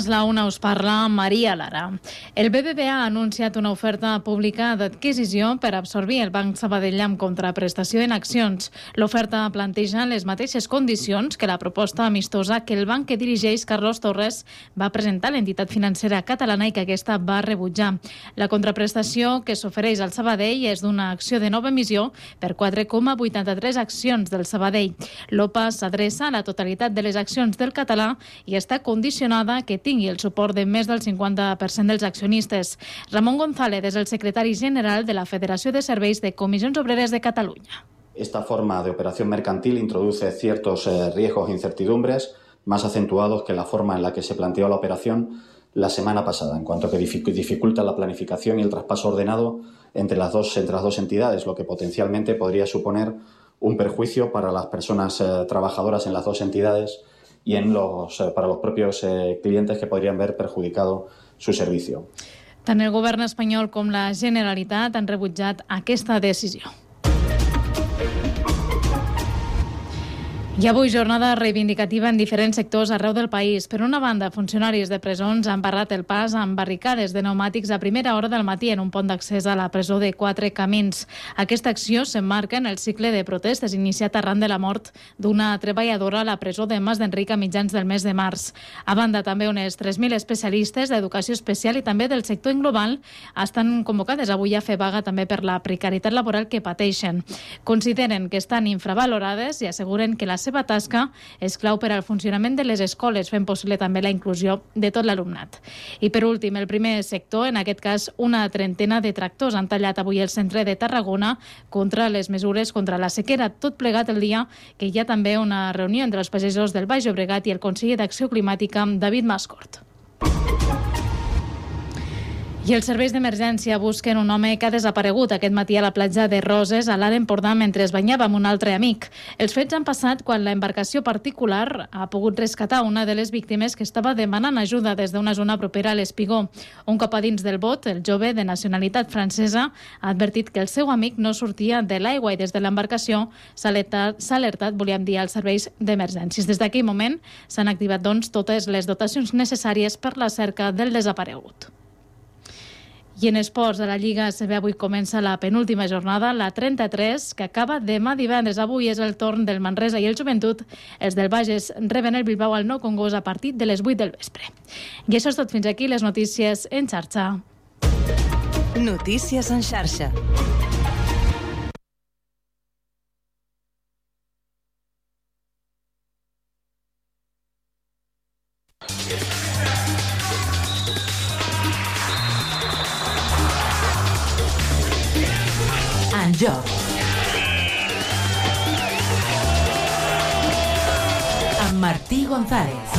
esports, la una us parla Maria Lara. El BBVA ha anunciat una oferta pública d'adquisició per absorbir el Banc Sabadell amb contraprestació en accions. L'oferta planteja les mateixes condicions que la proposta amistosa que el banc que dirigeix Carlos Torres va presentar a l'entitat financera catalana i que aquesta va rebutjar. La contraprestació que s'ofereix al Sabadell és d'una acció de nova emissió per 4,83 accions del Sabadell. L'OPA s'adreça a la totalitat de les accions del català i està condicionada que tingui el suport de més del 50% dels accionistes. Ramon González és el secretari general de la Federació de Serveis de Comissions Obreres de Cataluña. Esta forma de operación mercantil introduce ciertos riesgos e incertidumbres más acentuados que la forma en la que se planteó la operación la semana pasada, en cuanto que dificulta la planificación y el traspaso ordenado entre las dos entidades, lo que potencialmente podría suponer un perjuicio para las personas trabajadoras en las dos entidades y para los propios clientes que podrían ver perjudicado su servicio. Tant el govern espanyol com la Generalitat han rebutjat aquesta decisió. I avui jornada reivindicativa en diferents sectors arreu del país. Per una banda, funcionaris de presons han barrat el pas amb barricades de pneumàtics a primera hora del matí en un pont d'accés a la presó de Quatre Camins. Aquesta acció s'emmarca en el cicle de protestes iniciat arran de la mort d'una treballadora a la presó de Mas d'Enric a mitjans del mes de març. A banda, també unes 3.000 especialistes d'educació especial i també del sector en global estan convocades avui a fer vaga també per la precarietat laboral que pateixen. Consideren que estan infravalorades i asseguren que la seva tasca és clau per al funcionament de les escoles, fent possible també la inclusió de tot l'alumnat. I per últim, el primer sector, en aquest cas una trentena de tractors han tallat avui el centre de Tarragona contra les mesures contra la sequera, tot plegat el dia que hi ha també una reunió entre els pagesos del Baix Llobregat i el conseller d'Acció Climàtica, David Mascort. I els serveis d'emergència busquen un home que ha desaparegut aquest matí a la platja de Roses, a l'Alt Empordà, mentre es banyava amb un altre amic. Els fets han passat quan la embarcació particular ha pogut rescatar una de les víctimes que estava demanant ajuda des d'una zona propera a l'Espigó. Un cop a dins del bot, el jove de nacionalitat francesa ha advertit que el seu amic no sortia de l'aigua i des de l'embarcació s'ha alertat, volíem dir, als serveis d'emergències. Des d'aquell moment s'han activat, doncs, totes les dotacions necessàries per la cerca del desaparegut. I en esports, a la Lliga ACB avui comença la penúltima jornada, la 33, que acaba demà divendres. Avui és el torn del Manresa i el Joventut. Els del Bages reben el Bilbao al Nou Congost a partir de les 8 del vespre. I això és tot fins aquí, les notícies en xarxa. Notícies en xarxa. En joc. Amb Martí González.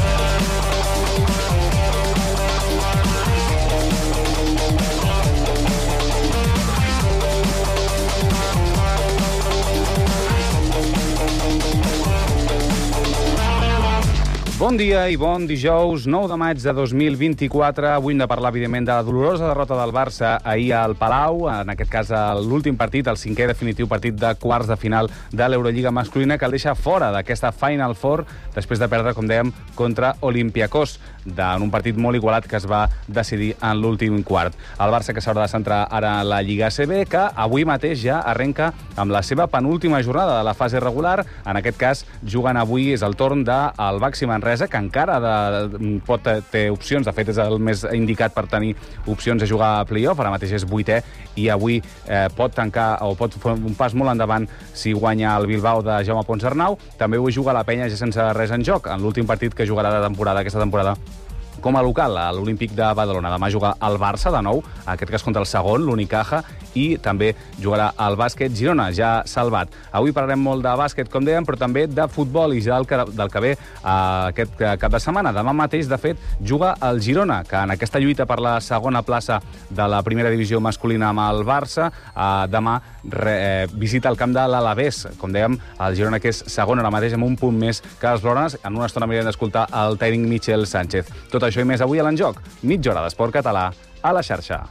Bon dia i bon dijous, 9 de maig de 2024. Avui hem de parlar, evidentment, de la dolorosa derrota del Barça ahir al Palau, en aquest cas l'últim partit, el cinquè definitiu partit de quarts de final de l'Eurolliga masculina, que el deixa fora d'aquesta Final Four després de perdre, com dèiem, contra Olympiacos, en un partit molt igualat que es va decidir en l'últim quart. El Barça, que s'haurà de centrar ara en la Lliga ACB, que avui mateix ja arrenca amb la seva penúltima jornada de la fase regular. En aquest cas, jugant avui, és el torn del Baxi Manresa, que encara té opcions, de fet és el més indicat per tenir opcions a jugar a playoff, ara mateix és 8è i avui pot tancar o pot fer un pas molt endavant si guanya el Bilbao de Jaume Ponsarnau. També avui juga la Penya ja sense res en joc, en l'últim partit que jugarà aquesta temporada com a local, a l'Olímpic de Badalona. Demà juga el Barça de nou, en aquest cas contra el segon, l'Unicaja, i també jugarà el bàsquet Girona, ja salvat. Avui parlarem molt de bàsquet, com dèiem, però també de futbol i ja del que ve aquest cap de setmana. Demà mateix, de fet, juga el Girona, que en aquesta lluita per la segona plaça de la primera divisió masculina amb el Barça, demà visita el camp de l'Alavés. Com dèiem, el Girona, que és segon ara mateix, amb un punt més que els Blaugranes. En una estona mirem d'escoltar el tècnic Michel Sánchez. Tot això i més avui a l'Enjoc. Mitja hora d'esport català a la xarxa.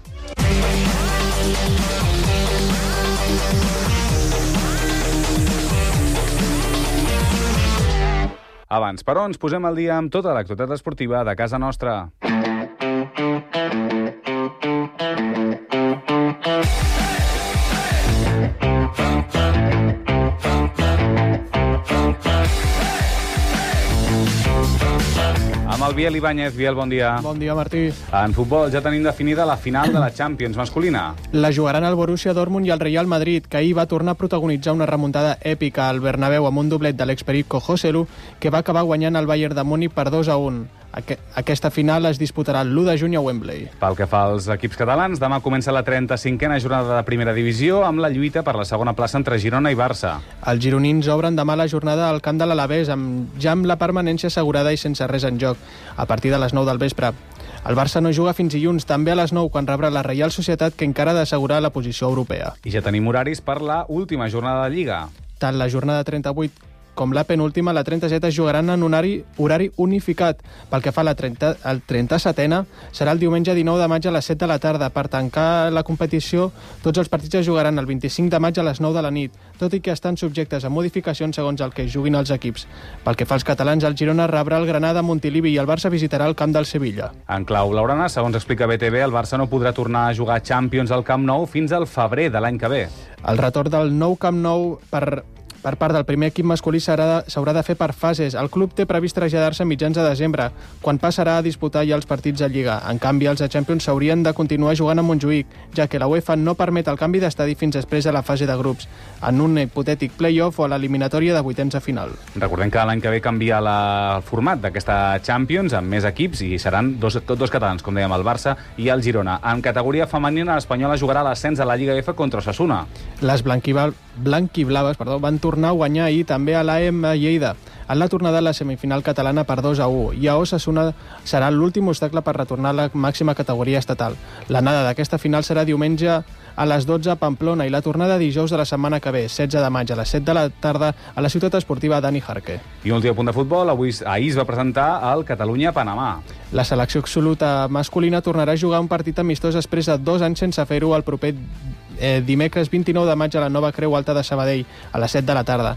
Abans, però, ens posem al dia amb tota l'actualitat esportiva de casa nostra. amb el Biel Ibáñez. Biel, bon dia. Bon dia, Martí. En futbol ja tenim definida la final de la Champions masculina. La jugaran el Borussia Dortmund i el Real Madrid, que ahir va tornar a protagonitzar una remuntada èpica al Bernabéu amb un doblet de l'experico Joselu, que va acabar guanyant el Bayern de Múnich per 2-1. Aquesta final es disputarà l'1 de juny a Wembley. Pel que fa als equips catalans, demà comença la 35a jornada de primera divisió amb la lluita per la segona plaça entre Girona i Barça. Els gironins obren demà la jornada al camp de l'Alavés, ja amb la permanència assegurada i sense res en joc, a partir de les 9 del vespre. El Barça no juga fins dilluns, també a les 9, quan rebrà la Reial Societat, que encara ha d'assegurar la posició europea. I ja tenim horaris per la última jornada de Lliga. Tant la jornada 38 com la penúltima, la 37 es jugaran en horari unificat. Pel que fa a la 37a, serà el diumenge 19 de maig a les 7 de la tarda. Per tancar la competició, tots els partits es jugaran el 25 de maig a les 9 de la nit, tot i que estan subjectes a modificacions segons el que juguin els equips. Pel que fa als catalans, el Girona rebrà el Granada a Montilivi i el Barça visitarà el camp del Sevilla. En clau blaugrana, segons explica BTV, el Barça no podrà tornar a jugar Champions al Camp Nou fins al febrer de l'any que ve. El retorn del nou Camp Nou per part del primer equip masculí s'haurà de fer per fases. El club té previst traslladar-se a mitjans de desembre, quan passarà a disputar ja els partits de Lliga. En canvi, els de Champions s'haurien de continuar jugant a Montjuïc, ja que la UEFA no permet el canvi d'estadi fins després de la fase de grups, en un hipotètic play-off o a l'eliminatòria de vuitens de final. Recordem que l'any que ve canvia el format d'aquesta Champions amb més equips i seran dos catalans, com dèiem, el Barça i el Girona. En categoria femenina, l'Espanyola jugarà l'ascens a la Lliga F contra Osasuna. Les blanquiblaves van tornar a guanyar ahir també a l'AM Lleida en la tornada a la semifinal catalana per 2-1, i a Osasuna serà l'últim obstacle per retornar a la màxima categoria estatal. L'anada d'aquesta final serà diumenge a les 12 a Pamplona i la tornada dijous de la setmana que ve, 16 de maig a les 7 de la tarda a la ciutat esportiva Dani Jarque. I un últim punt de futbol, ahir es va presentar el Catalunya-Panamà. La selecció absoluta masculina tornarà a jugar un partit amistós després de 2 anys sense fer-ho el proper dimecres 29 de maig a la Nova Creu Alta de Sabadell, a les 7 de la tarda.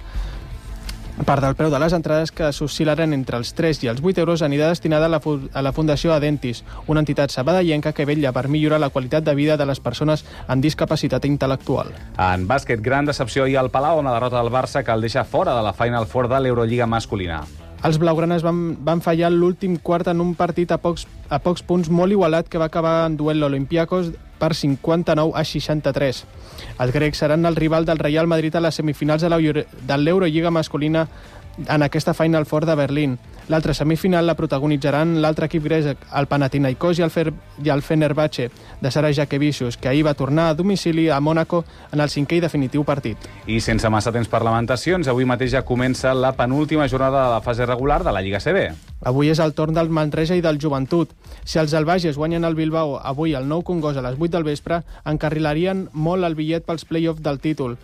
Part del preu de les entrades, que s'oscil·laran entre els 3 i els 8 euros, anirà destinada a la Fundació Adentis, una entitat sabadellenca que vetlla per millorar la qualitat de vida de les persones amb discapacitat intel·lectual. En bàsquet, gran decepció ahir al Palau, amb la derrota del Barça, que el deixa fora de la Final Four de l'Eurolliga masculina. Els blaugranes van fallar l'últim quart en un partit a pocs punts molt igualat, que va acabar en duel l'Olympiakos per 59-63. Els grecs seran el rival del Real Madrid a les semifinals de l'Eurolliga masculina en aquesta Final Four de Berlín. L'altra semifinal la protagonitzaran l'altre equip grec, el Panathinaikos i el Fenerbahce de Sara Jaquevicius, que ahir va tornar a domicili a Mònaco en el 5è i definitiu partit. I sense massa temps per lamentacions, avui mateix ja comença la penúltima jornada de la fase regular de la Lliga CB. Avui és el torn del Manresa i del Joventut. Si els albages guanyen el Bilbao avui al Nou Congost a les 8 del vespre, encarrilarien molt el bitllet pels play-off del títol.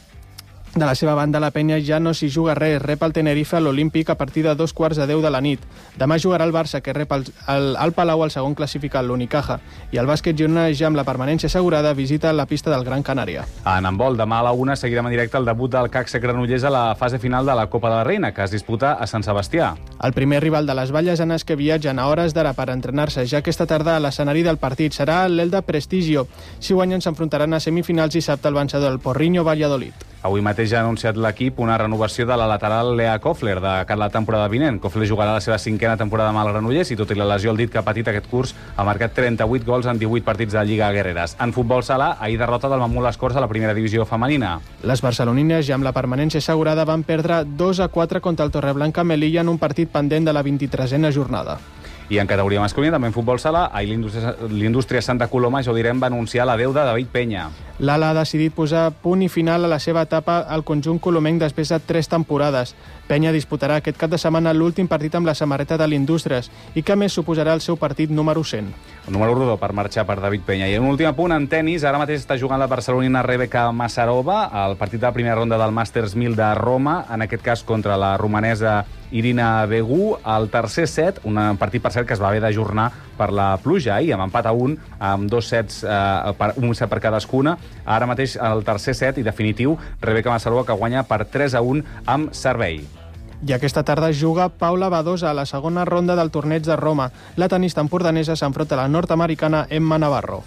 De la seva banda, la penya ja no s'hi juga res, rep el Tenerife a l'Olímpic a partir de 2:15 de la nit. Demà jugarà el Barça, que rep al Palau el segon classificat, l'Unicaja, i el bàsquet Girona, ja amb la permanència assegurada, visita la pista del Gran Canària. En handbol, demà a la 1 seguirem en directe el debut del CAC Granollers a la fase final de la Copa de la Reina, que es disputa a Sant Sebastià. El primer rival de les Vallesanes, que viatgen a hores d'ara per entrenar-se ja aquesta tarda a l'escenari del partit, serà l'Elda Prestigio. Si guanyen, s'enfrontaran a semifinals dissabte el vencedor, el Porriño Valladolid. Avui mateix ha anunciat l'equip una renovació de la lateral Lea Koffler de cara a la temporada vinent. Koffler jugarà la seva 5a temporada amb el Granollers i, tot i la lesió al dit que ha patit aquest curs, ha marcat 38 gols en 18 partits de Lliga Guerreres. En futbol sala, ahir derrota del Mamut Les Corts a la primera divisió femenina. Les barcelonines, ja amb la permanència assegurada, van perdre 2-4 contra el Torreblanca Melilla en un partit pendent de la 23a jornada. I en categoria masculina, també en futbol sala, ahir l'Indústria Santa Coloma, ja ho direm, va anunciar l'adeu de David Peña. L'ala ha decidit posar punt i final a la seva etapa al conjunt colomenc després de 3 temporades. Peña disputarà aquest cap de setmana l'últim partit amb la samarreta de l'Indústries i que més suposarà el seu partit número 100. Un número rodó per marxar per David Peña. I un últim punt en tennis, ara mateix està jugant la barcelonina Rebeka Masarova al partit de la primera ronda del Masters 1000 de Roma, en aquest cas contra la romanesa Irina Begu, al tercer set, un partit, per cert, que es va haver d'ajornar per la pluja i amb empat a 1, amb 2 sets, un set per cadascuna. Ara mateix el tercer set i definitiu, Rebeka Masarova, que guanya per 3-1 amb servei. I aquesta tarda juga Paula Badosa a la segona ronda del torneig de Roma. La tenista empordanesa s'enfronta a la nord-americana Emma Navarro.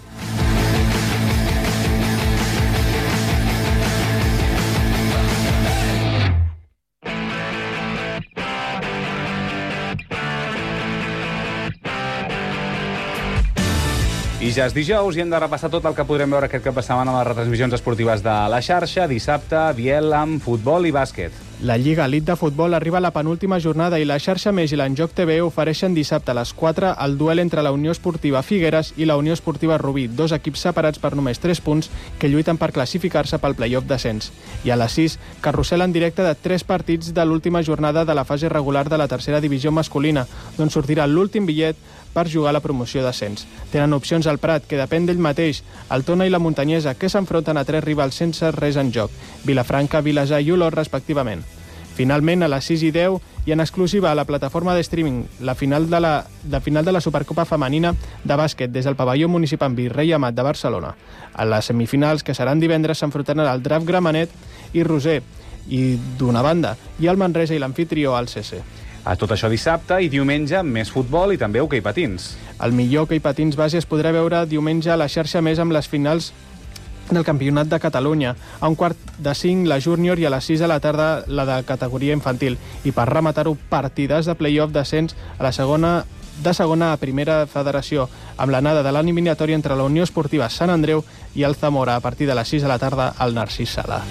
I ja és dijous i hem de repassar tot el que podrem veure aquest cap de setmana a les retransmissions esportives de la xarxa. Dissabte, Biel amb futbol i bàsquet. La Lliga Elite de Futbol arriba a la penúltima jornada i la xarxa Més i l'Enjoc TV ofereixen dissabte a les 4 el duel entre la Unió Esportiva Figueres i la Unió Esportiva Rubí, dos equips separats per només 3 punts que lluiten per classificar-se pel play-off d'ascens. I a les 6, carrusel en directe de 3 partits de l'última jornada de la fase regular de la tercera divisió masculina, d'on sortirà l'últim bitllet per jugar a la promoció d'ascens. Tenen opcions al Prat, que depèn d'ell mateix, el Tona i la Muntanyesa, que s'enfronten a 3 rivals sense res en joc, Vilafranca, Vilassar i Olot, respectivament. Finalment, a les 6 i 10, i en exclusiva a la plataforma de streaming, la final de la Supercopa Femenina de bàsquet des del pavelló municipal Virrei Amat de Barcelona. A les semifinals, que seran divendres, s'enfrontaran el Draft Gramenet i Roser, i d'una banda, i el Manresa i l'anfitrió al CC. A tot això dissabte i diumenge, més futbol i també hoquei patins. El millor hoquei patins base es podrà veure diumenge a la xarxa Més amb les finals del Campionat de Catalunya. A 4:45 la júnior i a les 6 de la tarda la de categoria infantil. I per rematar-ho, partides de play-off d'ascens a la segona a primera federació, amb l'anada de l'eliminatòria entre la Unió Esportiva Sant Andreu i el Zamora a partir de les 6 de la tarda al Narcís Sala.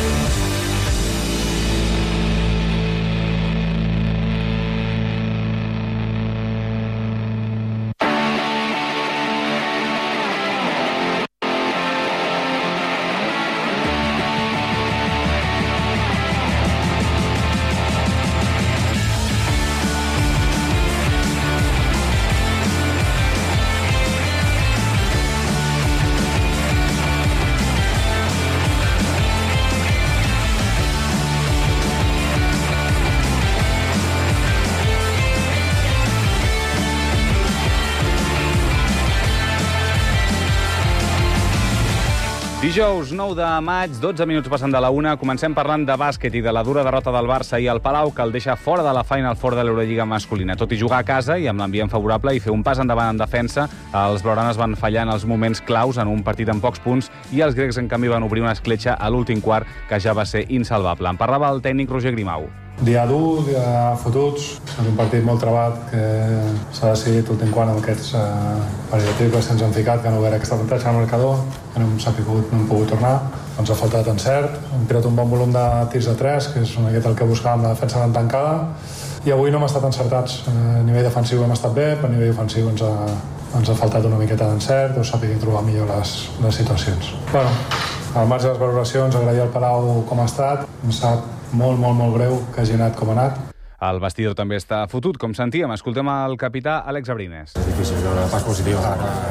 Dijous 9 de maig, 12 minuts passant de la 1, comencem parlant de bàsquet i de la dura derrota del Barça i el Palau, que el deixa fora de la Final Four de l'Eurolliga masculina. Tot i jugar a casa i amb l'ambient favorable i fer un pas endavant en defensa, els blaugranes van fallar en els moments claus en un partit amb pocs punts i els grecs, en canvi, van obrir una escletxa a l'últim quart que ja va ser insalvable. En parlava el tècnic Roger Grimau. Dia dur, dia fotuts, és un partit molt trebat que s'ha decidit l'últim quart amb aquests parells de triples que ens han ficat, que no hubiera aquest avantatge al marcador, que no hem pogut tornar. Ens ha faltat encert, hem tirat un bon volum de tirs de 3, que és aquest el que buscàvem, la defensa ben tancada, i avui no hem estat encertats. A nivell defensiu hem estat bé, però a nivell ofensiu ens ha faltat una miqueta d'encert, o sàpiga trobar millor les situacions. Bueno, al marge de les valoracions, agrair al Palau com ha estat, em sap molt greu que hagi anat com ha anat. El vestidor també està fotut, com sentíem. Escoltem el capità Àlex Abrines. És difícil veure la part positiva.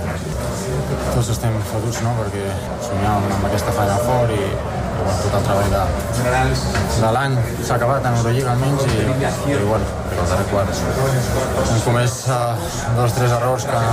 Tots estem fotuts, no?, perquè somiàvem amb aquesta Final Four i tot el treball de l'any s'ha acabat en Eurolliga almenys i bueno, perquè el darrer quart hem comès 2 o 3 errors que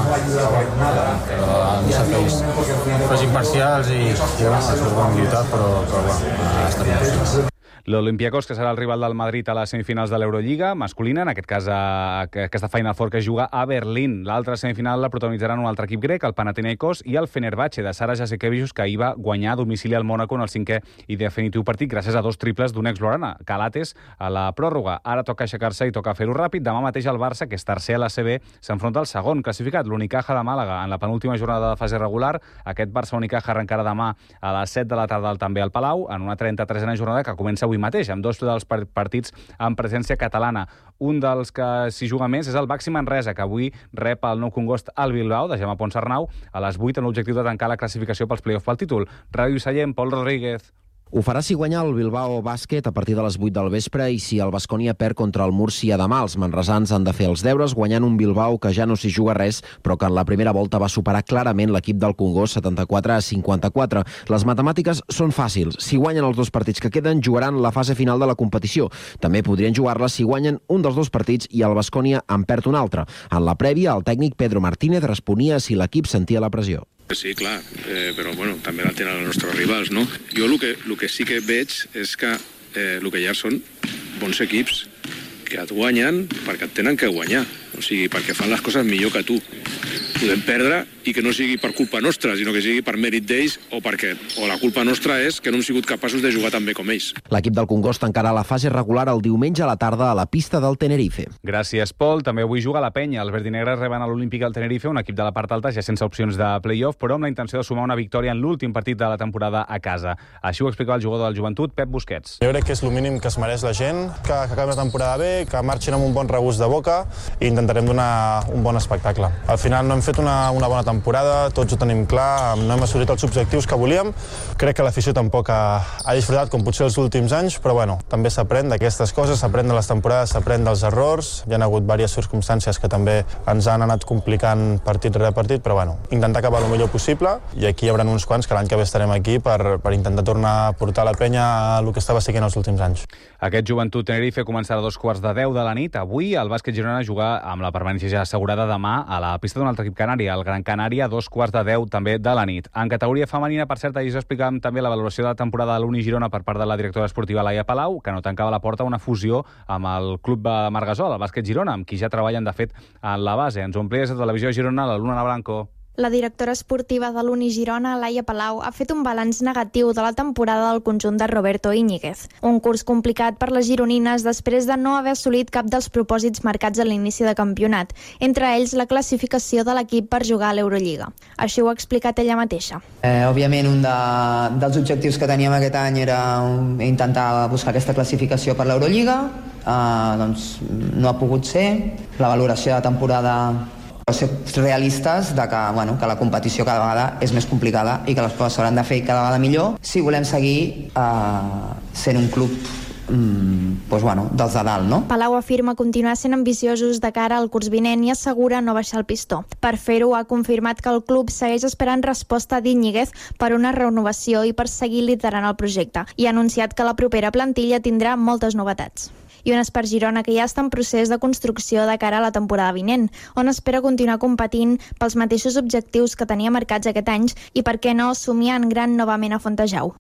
han fet imparcials i bueno, això ho hem lluitat, però bueno, ha estat impossible. L'Olympiacos, que serà el rival del Madrid a les semifinals de l'Eurolliga masculina, en aquest cas aquesta Final Four que es juga a Berlín. L'altra semifinal la protagonitzaran un altre equip grec, el Panathinaikos i el Fenerbahçe de Sara Jasikevičius, que ahir va guanyar a domicili al Mònaco en el 5è i definitiu partit gràcies a 2 triples d'un ex-blaugrana, Calates, a la pròrroga. Ara toca aixecar-se i toca fer-ho ràpid. Demà mateix el Barça, que és tercer a la CB, s'enfronta al segon classificat, l'Unicaja de Màlaga, en la penúltima jornada de fase regular. Aquest Barça-Unicaja arrencarà demà a les 7 de la tarda també al Palau, en una 33a jornada que comença avui mateix, amb 2 dels partits amb presència catalana. Un dels que s'hi juga més és el Baxi Manresa, que avui rep el Nou Congost al Bilbao, de Gemma Ponsarnau, a les 8 amb l'objectiu de tancar la classificació pels play-off pel títol. Ràdio Sallent, Pol Rodríguez. Ho farà si guanya el Bilbao Bàsquet a partir de les 8 del vespre i si el Baskonia perd contra el Múrcia demà. Els manresans han de fer els deures guanyant un Bilbao que ja no s'hi juga res, però que en la primera volta va superar clarament l'equip del Congost 74-54. Les matemàtiques són fàcils. Si guanyen els 2 partits que queden, jugaran la fase final de la competició. També podrien jugar-la si guanyen un dels 2 partits i el Baskonia en perd un altre. En la prèvia, el tècnic Pedro Martínez responia si l'equip sentia la pressió. Sí, clar, però bueno, també la tenen els nostres rivals, no? Jo el que sí que veig és que el que hi ha són bons equips que et guanyen perquè et tenen que guanyar, o sigui, perquè fan les coses millor que tu. podem perdre i que no sigui per culpa nostra, sinó que sigui per mèrit d'ells o la culpa nostra és que no hem sigut capaços de jugar tan bé com ells. L'equip del Congost tancarà la fase regular el diumenge a la tarda a la pista del Tenerife. Gràcies, Pol. També avui juga la Penya. Els verdinegres reben a l'Olímpic al Tenerife, un equip de la part alta ja sense opcions de play-off, però amb la intenció de sumar una victòria en l'últim partit de la temporada a casa. Així ho explicava el jugador del Joventut, Pep Busquets. Jo crec que és el mínim que es mereix la gent, que acabi la temporada bé, que marxin amb un bon regust de boca i intentarem donar un bon espectacle. Al final no hem fet una bona temporada, tots ho tenim clar, no hem assolit els objectius que volíem. Crec que l'afició tampoc ha disfrutat com potser els últims anys, però bueno, també s'aprèn d'aquestes coses, s'aprèn de les temporades, s'aprèn dels errors. Hi ha hagut diverses circumstàncies que també ens han anat complicant partit rere partit, però bueno, intentar acabar el millor possible i aquí hi haurà uns quants que l'any que ve estarem aquí per intentar tornar a portar la Penya a el que estava siguent els últims anys. Aquest Joventut Tenerife començarà a 2:15 de la nit. Avui el bàsquet Girona juga amb la permanència ja assegurada demà a la pista d'un altre equip canari, el Gran Canària, a 2:15 també de la nit. En categoria femenina, per cert, ahir us explicàvem també la valoració de la temporada de l'Uni Girona per part de la directora esportiva Laia Palau, que no tancava la porta a una fusió amb el club de Margasol, el bàsquet Girona, amb qui ja treballen, de fet, en la base. Ens ho amplia des de Televisió Girona, la Luna Blanco. La directora esportiva de l'Uni Girona, Laia Palau, ha fet un balanç negatiu de la temporada del conjunt de Roberto Íñiguez. Un curs complicat per les gironines després de no haver assolit cap dels propòsits marcats a l'inici de campionat, entre ells la classificació de l'equip per jugar a l'Eurolliga. Així ho ha explicat ella mateixa. Òbviament, un dels objectius que teníem aquest any era intentar buscar aquesta classificació per l'Eurolliga. Doncs no ha pogut ser. La valoració de la temporada ser realistes de que la competició cada vegada és més complicada i que les coses s'hauran de fer cada vegada millor si volem seguir sent un club dels de dalt, no? Palau afirma continuar sent ambiciosos de cara al curs vinent i assegura no baixar el pistó. Per fer-ho, ha confirmat que el club segueix esperant resposta d'Íñiguez per una renovació i per seguir liderant el projecte i ha anunciat que la propera plantilla tindrà moltes novetats. I un Espart Girona que ja està en procés de construcció de cara a la temporada vinent, on espera continuar competint pels mateixos objectius que tenia marcats aquest any i, per què no, somiar en gran novament a Fontejau.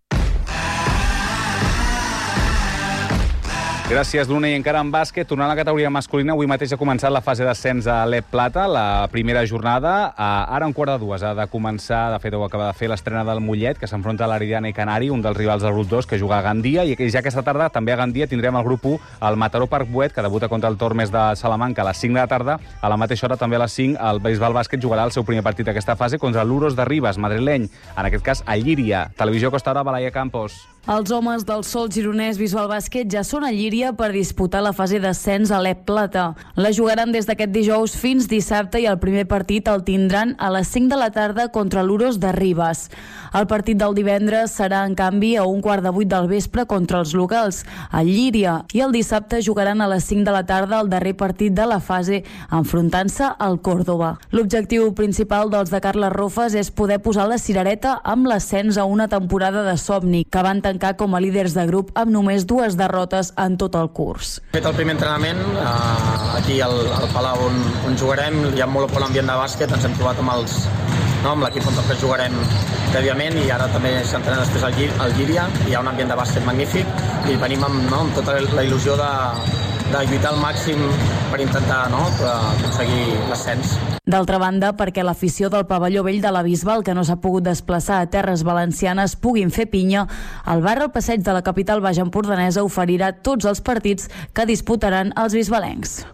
Gràcies, Luna. I encara en bàsquet, tornant a la categoria masculina, avui mateix ha començat la fase d'ascens a l'Ep Plata, la primera jornada. Ara, un 1:45, ha de començar, de fet, ho acaba de fer l'estrena del Mollet, que s'enfronta a l'Aridiana i Canari, un dels rivals del grup 2, que juga a Gandia, i ja aquesta tarda, també a Gandia, tindrem el grup 1, el Mataró Parc Buet, que debuta contra el Tormes de Salamanca a les 5 de la tarda. A la mateixa hora, també a les 5, el Bisbal Bàsquet jugarà el seu primer partit d'aquesta fase contra l'Uros de Ribes, madrileny, en aquest cas a Llíria. Televisió Costa Brava, Laia Campos. Els homes del Sol gironès Bisbal Bàsquet ja són a Llíria per disputar la fase d'ascens a l'Ep Plata. La jugaran des d'aquest dijous fins dissabte i el primer partit el tindran a les 5 de la tarda contra l'Uros de Ribes. El partit del divendres serà, en canvi, a 7:15 del vespre contra els locals, a Llíria, i el dissabte jugaran a les 5 de la tarda el darrer partit de la fase, enfrontant-se al Còrdova. L'objectiu principal dels de Carles Rofes és poder posar la cirereta amb l'ascens a una temporada de somni, que van tancar com a líders de grup amb només 2 derrotes en tot el curs. He fet el primer entrenament aquí al Palau on jugarem. Hi ha molt bon ambient de bàsquet, ens hem trobat amb l'equip on després jugarem prèviament i ara també s'entrena després al Llíria. Hi ha un ambient de bàsquet magnífic i venim amb tota la il·lusió de lluitar al màxim per intentar aconseguir l'ascens. D'altra banda, perquè l'afició del pavelló vell de la Bisbal, que no s'ha pogut desplaçar a terres valencianes, puguin fer pinya, el bar al passeig de la capital baix-empordanesa oferirà tots els partits que disputaran els bisbalencs.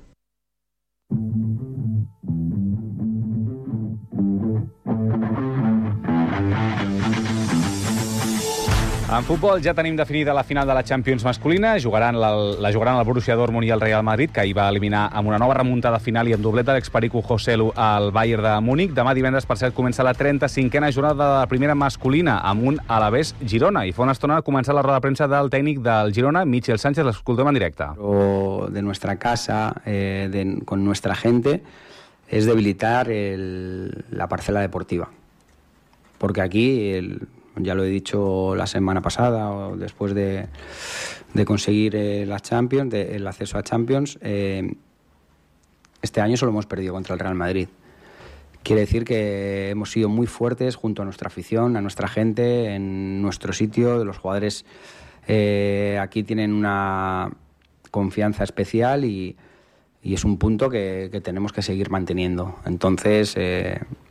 En futbol ja tenim definida la final de la Champions masculina. La jugaran el Borussia Dortmund i el Real Madrid, que hi va eliminar amb una nova remuntada final i amb doblet de l'experico Joselu al Bayern de Múnich. Demà divendres, per cert, comença la 35a jornada de la primera masculina amb un Alavés Girona. I fa una estona ha començat la roda de premsa del tècnic del Girona, Michel Sánchez. L'escoltem en directe. De nuestra casa, con nuestra gente, es debilitar la parcela deportiva. Porque aquí... Ya lo he dicho la semana pasada, o después de conseguir la Champions, el acceso a Champions, este año solo hemos perdido contra el Real Madrid. Quiere decir que hemos sido muy fuertes junto a nuestra afición, a nuestra gente, en nuestro sitio. Los jugadores aquí tienen una confianza especial y es un punto que tenemos que seguir manteniendo. Entonces...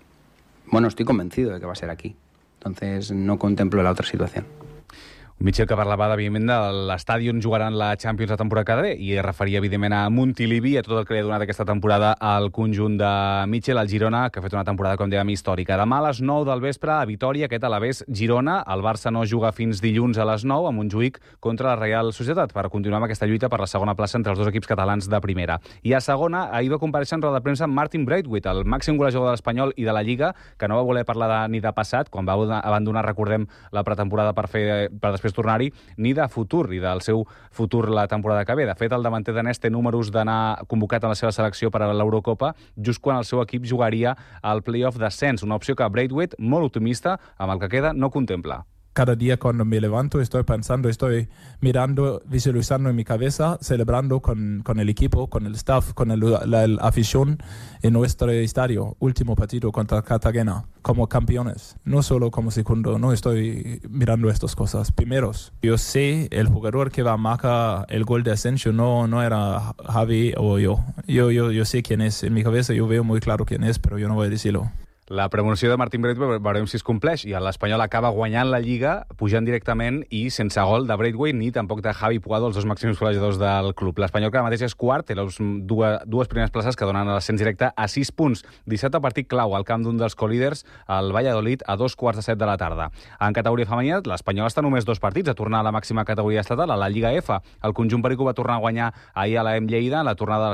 Bueno, estoy convencido de que va a ser aquí. Entonces no contemplo la otra situación. Mitchell, que parlava, evidentment, de l'estadi on jugaran la Champions la temporada que ve, i es referia, evidentment, a Montilivi, a tot el que li ha donat aquesta temporada al conjunt de Mitchell, al Girona, que ha fet una temporada, com dèiem, històrica. Demà a les 9 del vespre, a Vitòria, aquest Alavés-Girona. El Barça no juga fins dilluns a les 9, a Montjuïc, contra la Real Societat, per continuar amb aquesta lluita per la segona plaça entre els dos equips catalans de primera. I a segona, ahir va comparèixer en roda de premsa Martin Braithwaite, el màxim golejador de l'Espanyol i de la Lliga, que no va voler parlar ni de passat, quan va abandonar, recordem, la pretemporada per després tornar-hi, ni de futur, ni del seu futur la temporada que ve. De fet, el davanter danès té números d'anar convocat a la seva selecció per a l'Eurocopa just quan el seu equip jugaria al play-off d'ascens, una opció que Braithwaite, molt optimista, amb el que queda, no contempla. Cada día cuando me levanto estoy pensando, estoy mirando, visualizando en mi cabeza, celebrando con el equipo, con el staff, con la afición en nuestro estadio. Último partido contra Cartagena, como campeones, no solo como segundo. No estoy mirando estas cosas. Primeros, yo sé el jugador que va a marcar el gol de Asensio no era Javi o yo. Yo sé quién es. En mi cabeza yo veo muy claro quién es, pero yo no voy a decirlo. La premonició de Martin Braithwaite veurem si es compleix, i l'Espanyol acaba guanyant la Lliga, pujant directament i sense gol de Braithwaite ni tampoc de Javi Puado, els dos màxims golejadors del club. L'Espanyol, que ara mateix és quart, té les dues primeres places que donen l'ascens directe a 6 punts. 17 partit clau al camp d'un dels colíders, el Valladolid, a 2:15 de la tarda. En categoria femenina, l'Espanyol està només 2 partits a tornar a la màxima categoria estatal, a la Lliga F. El conjunt perico va tornar a guanyar ahir a la Lleida, en la tornada de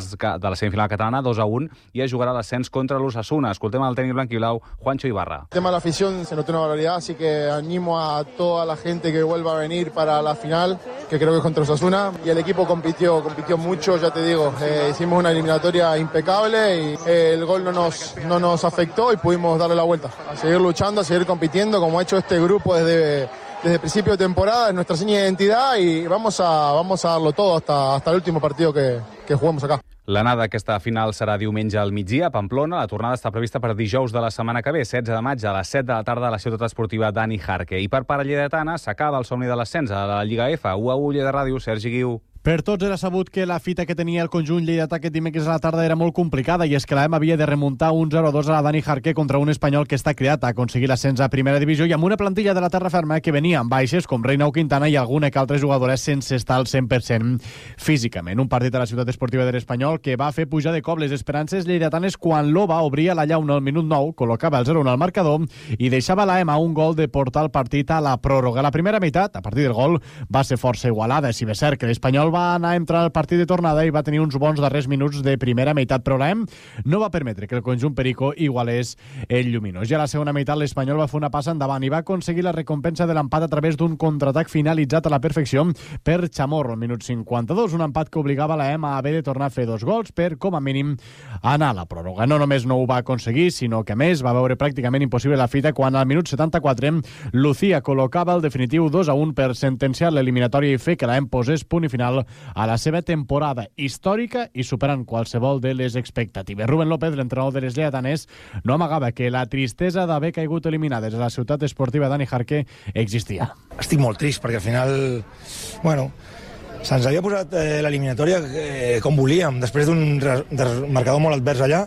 la semifinal catalana, 2-1, i es jugarà l'ascens contra l'Osasuna. Escoltem el tècnic blanquiblau, Juancho Ibarra. El tema de la afición se notó una barbaridad, así que animo a toda la gente que vuelva a venir para la final, que creo que es contra Osasuna, y el equipo compitió mucho, ya te digo, hicimos una eliminatoria impecable y el gol no nos afectó y pudimos darle la vuelta. A seguir luchando, a seguir compitiendo, como ha hecho este grupo desde el principio de temporada, es nuestra seña de identidad, y vamos a darlo todo hasta el último partido que jugamos acá. L'anada d'aquesta final serà diumenge al migdia a Pamplona. La tornada està prevista per dijous de la setmana que ve, 16 de maig, a les 7 de la tarda a la ciutat esportiva Dani Jarque. I per part lleidatana s'acaba el somni de l'ascens a la Lliga F. 1-1 Lleida Ràdio, Sergi Guiu. Per tots era sabut que la fita que tenia el conjunt lleidatà aquest dimecres a la tarda era molt complicada, i és que l'AM havia de remuntar un 0-2 a la Dani Jarque contra un espanyol que està criat a aconseguir l'ascens a primera divisió i amb una plantilla de la terra ferma que venia amb baixes com Reina o Quintana i alguna que altres jugadores sense estar al 100% físicament. Un partit a la ciutat esportiva de l'Espanyol que va fer pujar de cop les esperances lleidatanes quan l'Ova obria la llauna al minut 9, col·locava el 0-1 al marcador i deixava l'AM a un gol de portar el partit a la pròrroga. La primera meitat, a partir del gol, va ser força igualada, si bé cert que l'Espanyol va anar a entrar al partit de tornada i va tenir uns bons darrers minuts de primera meitat, però l'AM no va permetre que el conjunt perico igualés el lluminós. Ja a la segona meitat l'Espanyol va fer una passa endavant i va aconseguir la recompensa de l'empat a través d'un contraatac finalitzat a la perfecció per Chamorro al minut 52, un empat que obligava l'AM a haver de tornar a fer 2 gols per, com a mínim, anar a la pròrroga. No només no ho va aconseguir, sinó que a més va veure pràcticament impossible la fita quan al minut 74 Lucía col·locava el definitiu 2-1 per sentenciar l'eliminatòria i fer que l'AM posés punt i final a la seva temporada històrica i superant qualsevol de les expectatives. Rubén López, l'entrenador de les lleidatanes, no amagava que la tristesa d'haver caigut eliminades a la ciutat esportiva Dani Jarque existia. Estic molt trist perquè al final, se'ns havia posat l'eliminatòria com volíem, després d'un marcador molt advers allà.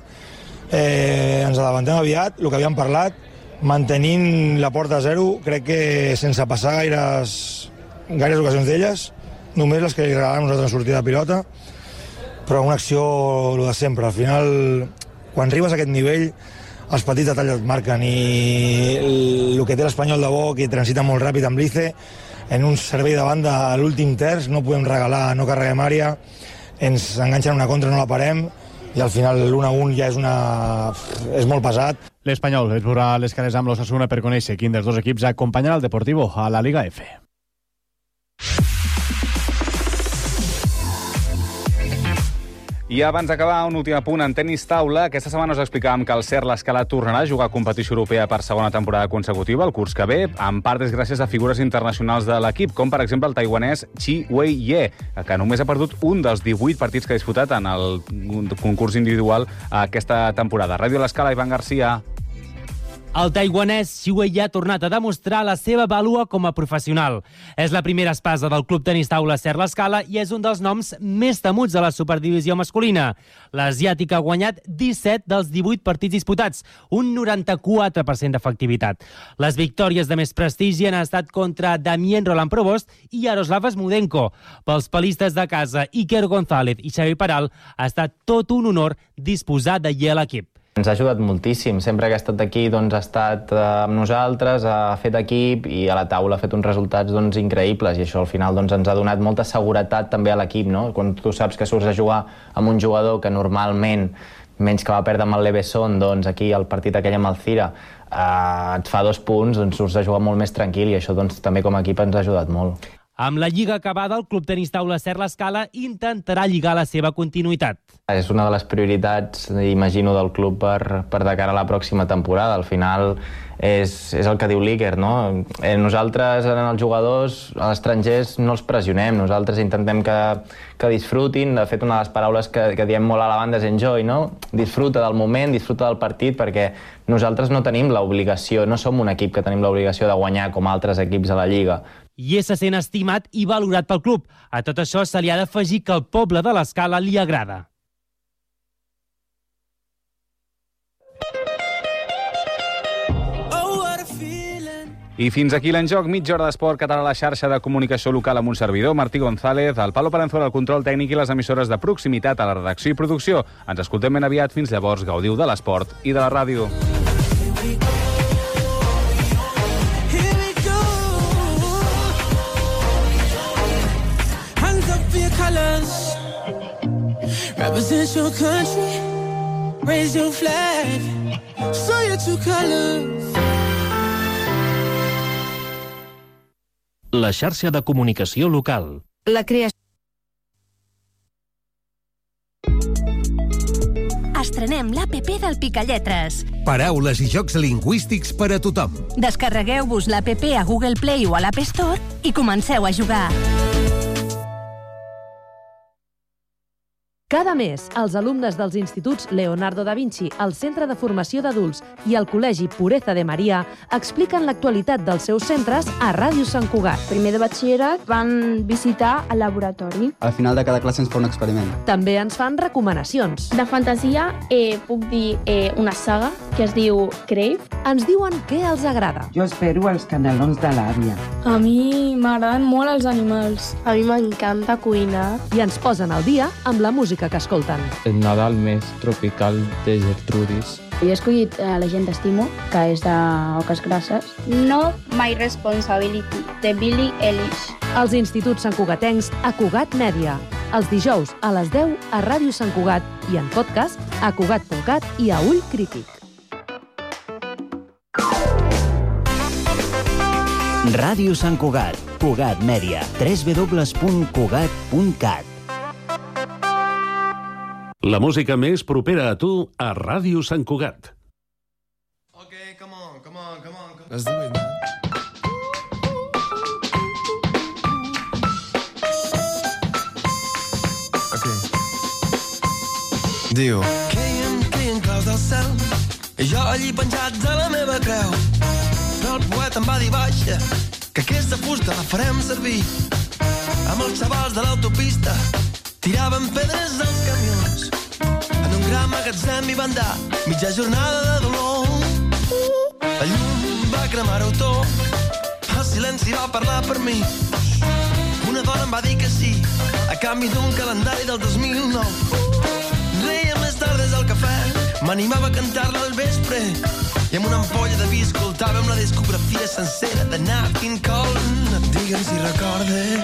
Ens adavantem aviat, el que havíem parlat, mantenint la porta a 0, crec que sense passar gaires ocasions d'elles, només les que li regalàvem nosaltres en sortida de pilota, però una acció, el de sempre. Al final, quan arribes a aquest nivell, els petits detalls et marquen, i el que té l'Espanyol de bo, que transita molt ràpid amb l'ICE, en un servei de banda a l'últim terç, no podem regalar, no carreguem àrea, ens enganxen una contra, no la parem, i al final l'1-1 ja és molt pesat. L'Espanyol es veurà les cares amb l'Osasuna per conèixer quin dels dos equips acompanyarà el Deportivo a la Liga F. I abans d'acabar, un últim apunt en tenis taula. Aquesta setmana us explicàvem que el CER L'Escala tornarà a jugar a competició europea per segona temporada consecutiva, el curs que ve, en part és gràcies a figures internacionals de l'equip, com per exemple el taiwanès Chi Wei-ye, que només ha perdut un dels 18 partits que ha disputat en el concurs individual aquesta temporada. Ràdio L'Escala, Ivan Garcia. El taiwanès Xu Wei ha tornat a demostrar la seva vàlua com a professional. És la primera espasa del Club Tenis Taula Ser l'Escala i és un dels noms més temuts de la superdivisió masculina. L'asiàtic ha guanyat 17 dels 18 partits disputats, un 94% d'efectivitat. Les victòries de més prestigi han estat contra Damien Roland Provost i Yaroslav Asmudenko. Pels palistes de casa, Iker González i Xavi Peral, ha estat tot un honor disposar de guiar l'equip. Ens ha ajudat moltíssim. Sempre que ha estat aquí ha estat amb nosaltres, ha fet equip i a la taula ha fet uns resultats increïbles i això al final ens ha donat molta seguretat també a l'equip. Quan tu saps que surts a jugar amb un jugador que normalment, menys que va perdre amb el Leveson, aquí al partit aquell amb el Cira, et fa 2 punts, surts a jugar molt més tranquil i això també com a equip ens ha ajudat molt. Amb la Lliga acabada, el Club Tenis Taula Ser l'Escala intentarà lligar la seva continuïtat. És una de les prioritats, imagino, del club per de cara a la pròxima temporada. Al final és el que diu l'Iker, no? Nosaltres, els jugadors, als estrangers, no els pressionem. Nosaltres intentem que disfrutin. De fet, una de les paraules que diem molt a la banda és enjoy, no? Disfruta del moment, disfruta del partit, perquè nosaltres no tenim l'obligació, no som un equip que tenim l'obligació de guanyar com altres equips a la Lliga. I se sent estimat i valorat pel club. A tot això se li ha d'afegir que el poble de l'Escala li agrada. I fins aquí l'enjoc, mitja hora d'esport català a la xarxa de comunicació local amb un servidor, Martí González, el Pablo Palenzuela al control tècnic i les emissores de proximitat a la redacció i producció. Ens escoltem ben aviat, fins llavors gaudiu de l'esport i de la ràdio. Represent your country, raise your flag, show your true colors. La xarxa de comunicació local. La creació. Estrenem l'APP del Picalletres. Paraules i jocs lingüístics per a tothom. Descarregueu-vos l'APP a Google Play o a l'App Store i comenceu a jugar. Cada mes, els alumnes dels instituts Leonardo da Vinci, el Centre de Formació d'Adults i el Col·legi Pureza de Maria expliquen l'actualitat dels seus centres a Ràdio Sant Cugat. Primer de batxillerat van visitar el laboratori. Al final de cada classe ens fa un experiment. També ens fan recomanacions. De fantasia puc dir una saga que es diu Crave. Ens diuen què els agrada. Jo espero els canelons de l'àvia. A mi m'agraden molt els animals. A mi m'encanta cuinar. I ens posen al dia amb la música que escolten. El Nadal més tropical de Gertrudis. Jo he escollit La gent d'estimo, que és d'Oques Grasses. No My Responsibility, de Billie Eilish. Els instituts santcugatencs a Cugat Mèdia. Els dijous a les 10 a Ràdio Sant Cugat i en podcast a Cugat.cat i a Ull Crític. Ràdio Sant Cugat, Cugat Mèdia, www.cugat.cat. La música més propera a tu a Ràdio Sant Cugat. Okay, come on. Let's do it, man. Okay. Diu. Caien claus del cel i jo allí penjats a la meva creu. Però el poeta em va dir baixa que aquesta fusta la farem servir. Amb els xavals de l'autopista tiraven pedres als camions. En un gran magatzem hi van dar mitja jornada de dolor. La llum va cremar-ho tot, el silenci va parlar per mi. Una dona em va dir que sí, a canvi d'un calendari del 2009. Reiem les tardes al cafè, m'animava a cantar-la al vespre, i amb una ampolla de vi escoltàvem la discografia sencera de Nat King Cole. Digue'm si recordes,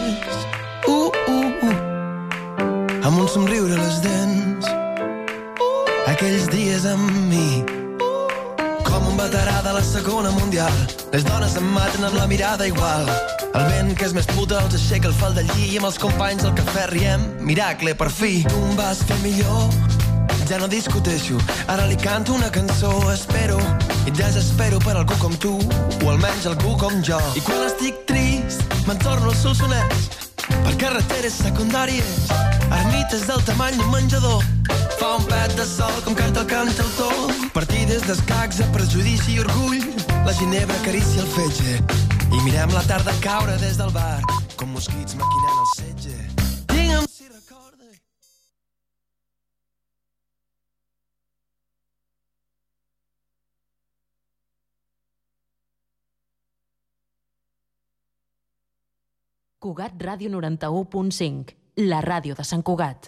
amb un somriure a les dents, aquells dies amb mi. Com un veterà de la Segona Mundial, les dones em maten amb la mirada igual. El vent que és més puta els aixeca el fal del lli i amb els companys al cafè riem. Miracle, per fi, tu em vas fer millor. Ja no discuteixo, ara li canto una cançó. Espero i desespero per algú com tu, o almenys algú com jo. I quan estic trist, me'n torno al Solsonès, per carreteres secundàries, ermites del tamany d'un menjador. Fa un pet de sol com canta el cantautor. Partides d'escacs a prejudici i orgull. La ginebra acaricia el fetge i mirem la tarda caure des del bar com mosquits maquinant el setge. Digue'm si recorda. Cugat Ràdio 91.5, la ràdio de Sant Cugat.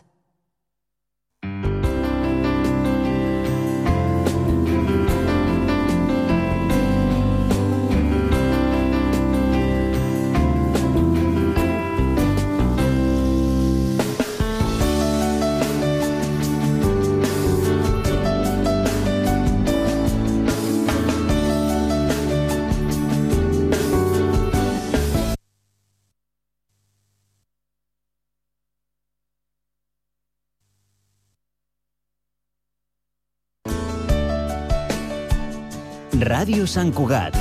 Ràdio Sant Cugat.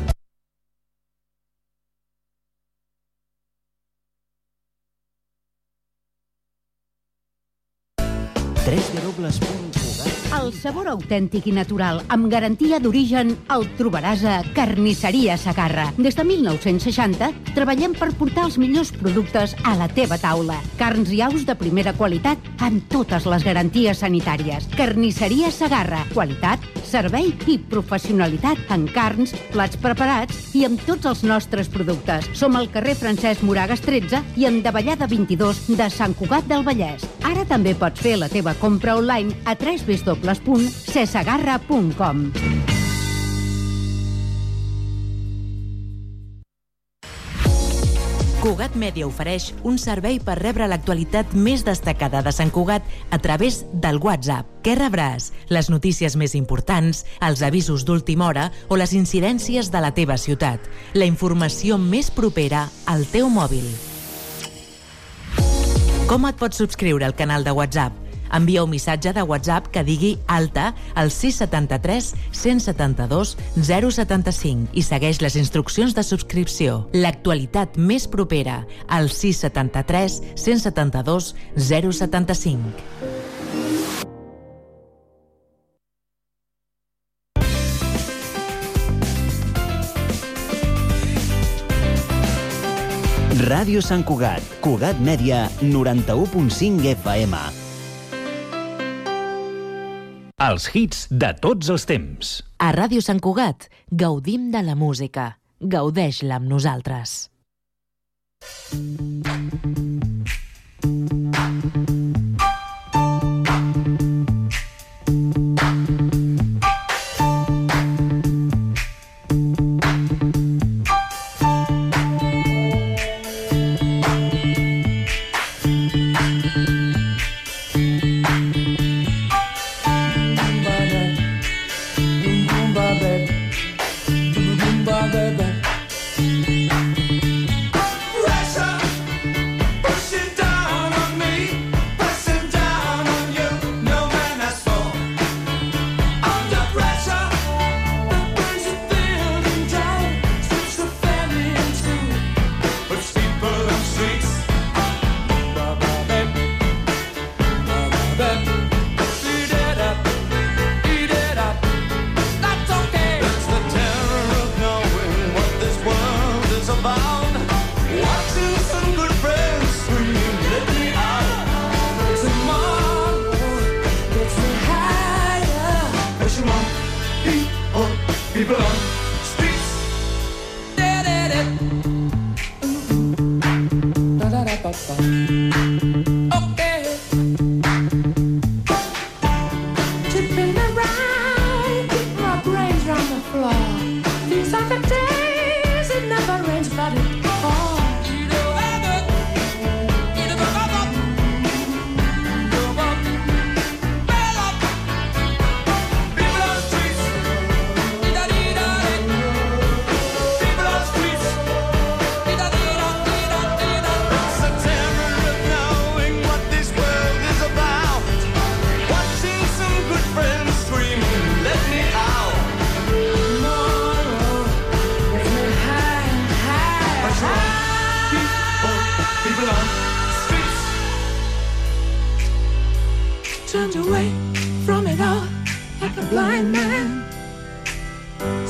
El sabor autèntic i natural, amb garantia d'origen, el trobaràs a Carnisseria Segarra. Des de 1960 treballem per portar els millors productes a la teva taula. Carns i aus de primera qualitat amb totes les garanties sanitàries. Carnisseria Segarra. Qualitat, servei i professionalitat en carns, plats preparats i amb tots els nostres productes. Som al carrer Francesc Moragas 13 i en Davallada 22 de Sant Cugat del Vallès. Ara també pots fer la teva compra online a www.cesegarra.com. Cugat Mèdia ofereix un servei per rebre l'actualitat més destacada de Sant Cugat a través del WhatsApp. Què rebràs? Les notícies més importants, els avisos d'última hora o les incidències de la teva ciutat. La informació més propera al teu mòbil. Com et pots subscriure al canal de WhatsApp? Envia un missatge de WhatsApp que digui alta al 673 172 075 i segueix les instruccions de subscripció. L'actualitat més propera al 673 172 075. Ràdio Sant Cugat, Cugat Mèdia, 91.5 FM. Els hits de tots els temps. A Ràdio Sant Cugat gaudim de la música. Gaudeix-la amb nosaltres.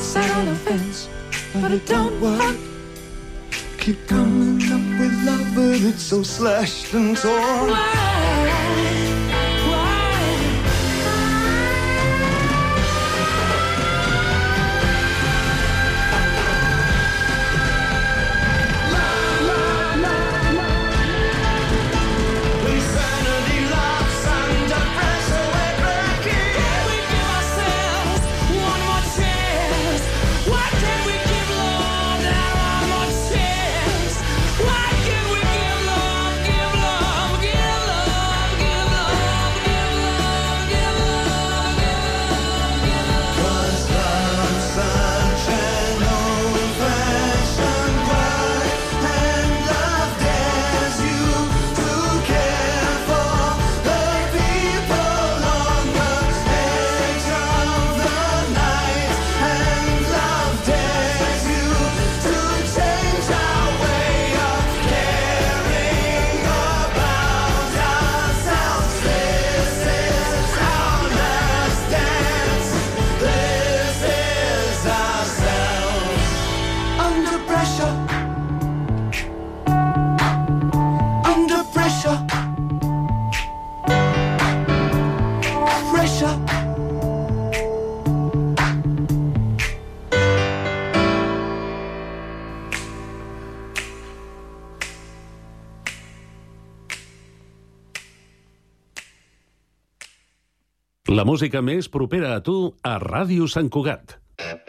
sat on the fence, but it don't work. Keep coming up with love, but it's so slashed and torn. La música més propera a tu a Ràdio Sant Cugat.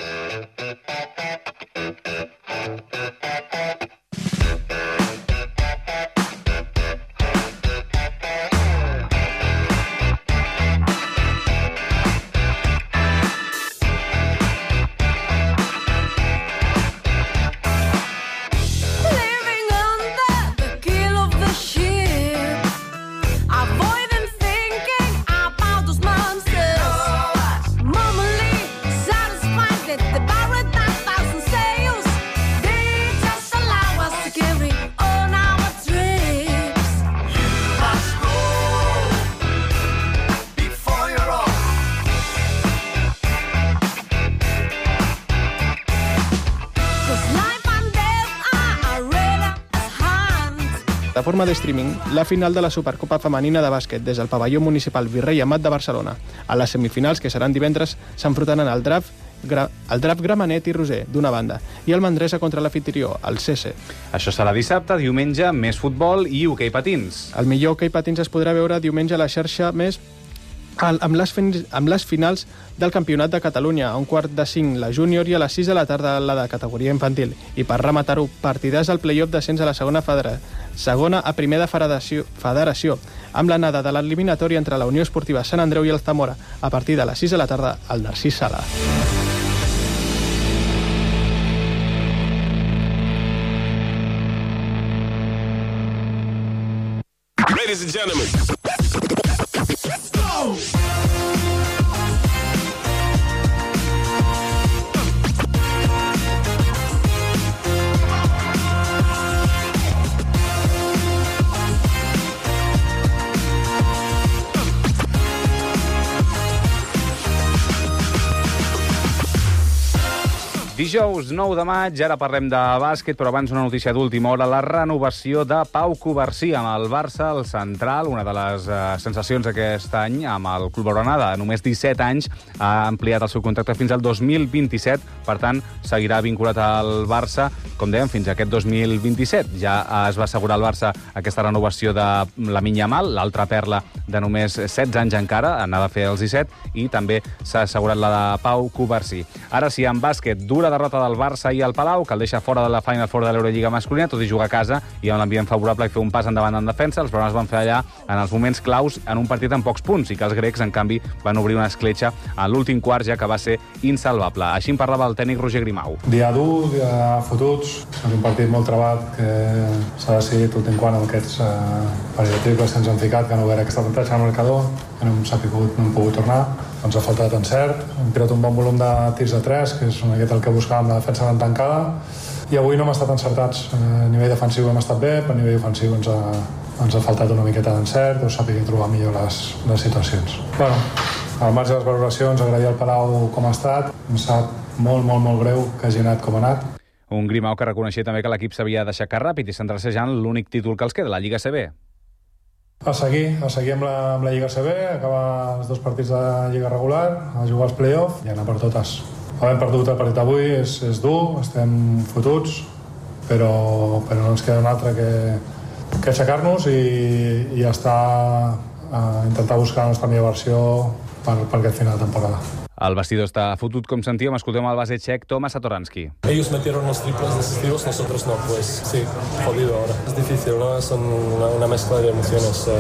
Plataforma de streaming la final de la Supercopa Femenina de Bàsquet des del pavelló municipal Virrei Amat de Barcelona. A les semifinals, que seran divendres, s'enfrontaran el Draft Gramenet i Roser, d'una banda, i el Manresa contra l'anfitrió, el CC. Això serà dissabte, diumenge, més futbol i hoquei patins. El millor hoquei patins es podrà veure diumenge a la xarxa més amb les finals del Campionat de Catalunya, a 4:45 la júnior i a les 6 de la tarda la de categoria infantil. I per rematar-ho, partidàs al play-off descens a la segona a primera federació, amb l'anada de l'eliminatòria entre la Unió Esportiva Sant Andreu i el Zamora, a partir de les 6 de la tarda al Narcís Sala. Ladies and gentlemen, let's go! Dijous 9 de maig, ara parlem de bàsquet, però abans una notícia d'última hora, la renovació de Pau Covarsí amb el Barça, el central, una de les sensacions d'aquest any amb el Club Blaugrana, de només 17 anys, ha ampliat el seu contracte fins al 2027, per tant, seguirà vinculat al Barça, com dèiem, fins a aquest 2027. Ja es va assegurar al Barça aquesta renovació de Lamine Yamal, l'altra perla de només 16 anys encara, anava a fer els 17, i també s'ha assegurat la de Pau Covarsí. Ara sí, en bàsquet, dura derrota del Barça i el Palau, que el deixa fora de la Final Four de l'Eurolliga masculina, tot i jugar a casa i amb l'ambient favorable i fer un pas endavant en defensa. Els blaugranes van fer allà en els moments claus en un partit amb pocs punts, i que els grecs, en canvi, van obrir una escletxa en l'últim quart, ja que va ser insalvable. Així en parlava el tècnic Roger Grimau. Dia dur, dia fotuts, és un partit molt trebat que s'ha decidit tot en quant a aquests parell de triples que ens han ficat, que han obert aquest avantatge al marcador, que no hem pogut tornar. Ens ha faltat encert, hem tirat un bon volum de tirs de 3, que és una miqueta el que buscàvem, la defensa ben tancada, i avui no hem estat encertats. A nivell defensiu hem estat bé, però a nivell ofensiu ens ha faltat una miqueta d'encert, o saber trobar millor les situacions. Bueno, al marge de les valoracions, agrair al Palau com ha estat. Em sap molt greu que hagi anat com ha anat. Un Grimau que reconeixia també que l'equip s'havia d'aixecar ràpid i centrar-se ja en l'únic títol que els queda, la Lliga CB. A seguir amb la Lliga CB, acabar els 2 partits de Lliga regular, a jugar als play-off i anar per totes. Havent perdut el partit avui és dur, estem fotuts, però no ens queda un altre que aixecar-nos i intentar buscar la nostra millor versió per aquest final de temporada. El vestidor està fotut, com sentíem. Escoltem el base txec Tomas Satoransky. Ellos metieron los triples decisivos, nosotros no, pues sí, jodido ahora. Es difícil, ¿no? Son una mezcla de emociones.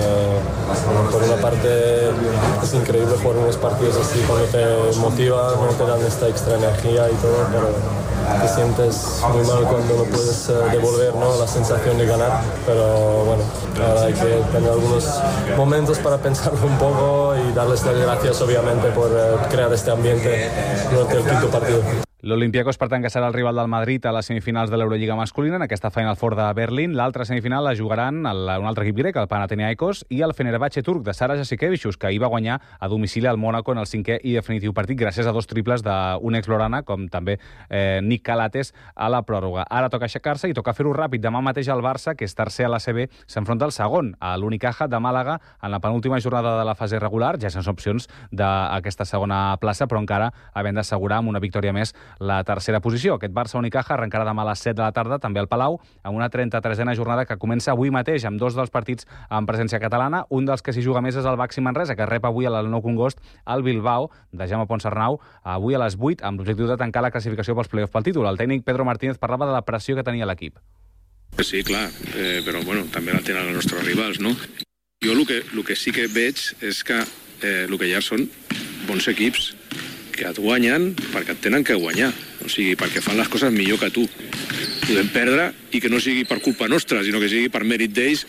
Por una parte es increíble jugar unos partidos así cuando te motiva, no te dan esta extra energía y todo, pero te sientes muy mal cuando no puedes devolver, ¿no? La sensación de ganar, pero bueno, ahora hay que tener algunos momentos para pensarlo un poco y darles las gracias obviamente por crear este ambiente durante el quinto partido. L'Olympiacos, per tant, que serà el rival del Madrid a les semifinals de l'Eurolliga masculina, en aquesta Final Four de Berlín. L'altra semifinal la jugaran un altre equip grec, el Panathinaikos, i el Fenerbahçe turc de Sara Jasikevičius, que ahir va guanyar a domicili al Mònaco en el 5è i definitiu partit, gràcies a 2 triples d'un ex-Lorana, com també Nick Calates, a la pròrroga. Ara toca aixecar-se i toca fer-ho ràpid. Demà mateix el Barça, que és tercer a l'ACB, s'enfronta al segon, a l'Unicaja de Màlaga, en la penúltima jornada de la fase regular, ja sense opcions d'aquesta segona plaça, però encara havent d'assegurar amb una victòria més la tercera posició. Aquest Barça-Unicaja arrencarà demà a les 7 de la tarda, també al Palau, amb una 33a jornada que comença avui mateix, amb 2 dels partits amb presència catalana. Un dels que s'hi juga més és el Baxi Manresa, que rep avui a l'El Nou Congost el Bilbao, de Jaume Ponsarnau, avui a les 8, amb l'objectiu de tancar la classificació pels play-off pel títol. El tècnic Pedro Martínez parlava de la pressió que tenia l'equip. Sí, clar, però bueno, també la tenen els nostres rivals, no? Jo el que sí que veig és que el que ja són bons equips que et guanyen perquè et tenen que guanyar, o sigui, perquè fan les coses millor que tu. Podem perdre i que no sigui per culpa nostra, sinó que sigui per mèrit d'ells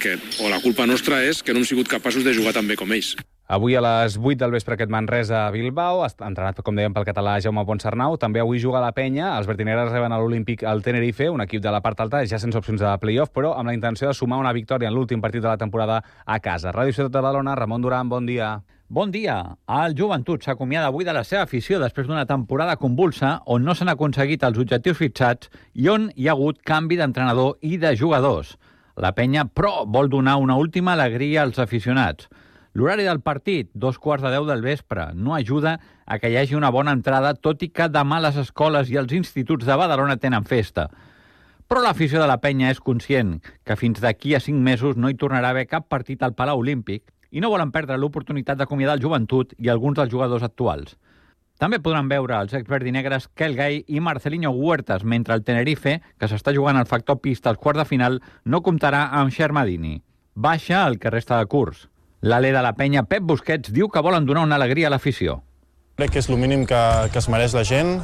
o la culpa nostra és que no hem sigut capaços de jugar tan bé com ells. Avui a les 8 del vespre aquest Manresa a Bilbao, entrenat, com dèiem, pel català Jaume Ponsarnau. També avui juga a la Penya. Els vertinegres reben a l'Olímpic al Tenerife, un equip de la part alta ja sense opcions de play-off, però amb la intenció de sumar una victòria en l'últim partit de la temporada a casa. Ràdio Ciutat de Badalona, Ramon Duran, bon dia. Bon dia. El Joventut s'acomiada avui de la seva afició després d'una temporada convulsa on no s'han aconseguit els objectius fixats i on hi ha hagut canvi d'entrenador i de jugadors. La Penya, però, vol donar una última alegria als aficionats. L'horari del partit, 2:15 del vespre, no ajuda a que hi hagi una bona entrada, tot i que demà les escoles i els instituts de Badalona tenen festa. Però l'afició de la Penya és conscient que fins d'aquí a 5 mesos no hi tornarà a haver cap partit al Palau Olímpic i no volen perdre l'oportunitat d'acomiadar el Joventut i alguns dels jugadors actuals. També podran veure els exverdinegres Kel Gay i Marcelinho Huertas, mentre el Tenerife, que s'està jugant al factor pista als quarts de final, no comptarà amb Shermadini. Baixa el que resta de curs. L'alè de la Penya, Pep Busquets, diu que volen donar una alegria a l'afició. Crec que és el mínim que es mereix la gent.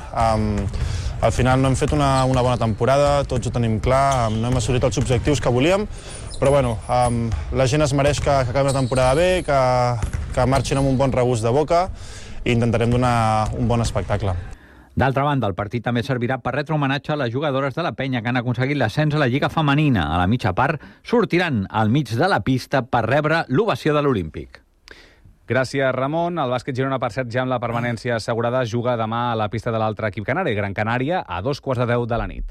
Al final no hem fet una bona temporada, tots ho tenim clar, no hem assolit els objectius que volíem, però bueno, la gent es mereix que acabi la temporada bé, que marxin amb un bon regust de boca i intentarem donar un bon espectacle. D'altra banda, el partit també servirà per retre homenatge a les jugadores de la Penya que han aconseguit l'ascens a la Lliga Femenina. A la mitja part sortiran al mig de la pista per rebre l'ovació de l'Olímpic. Gràcies, Ramon. El bàsquet Girona, per cert, ja amb la permanència assegurada, juga demà a la pista de l'altre equip canari, Gran Canària, a 2:10 de la nit.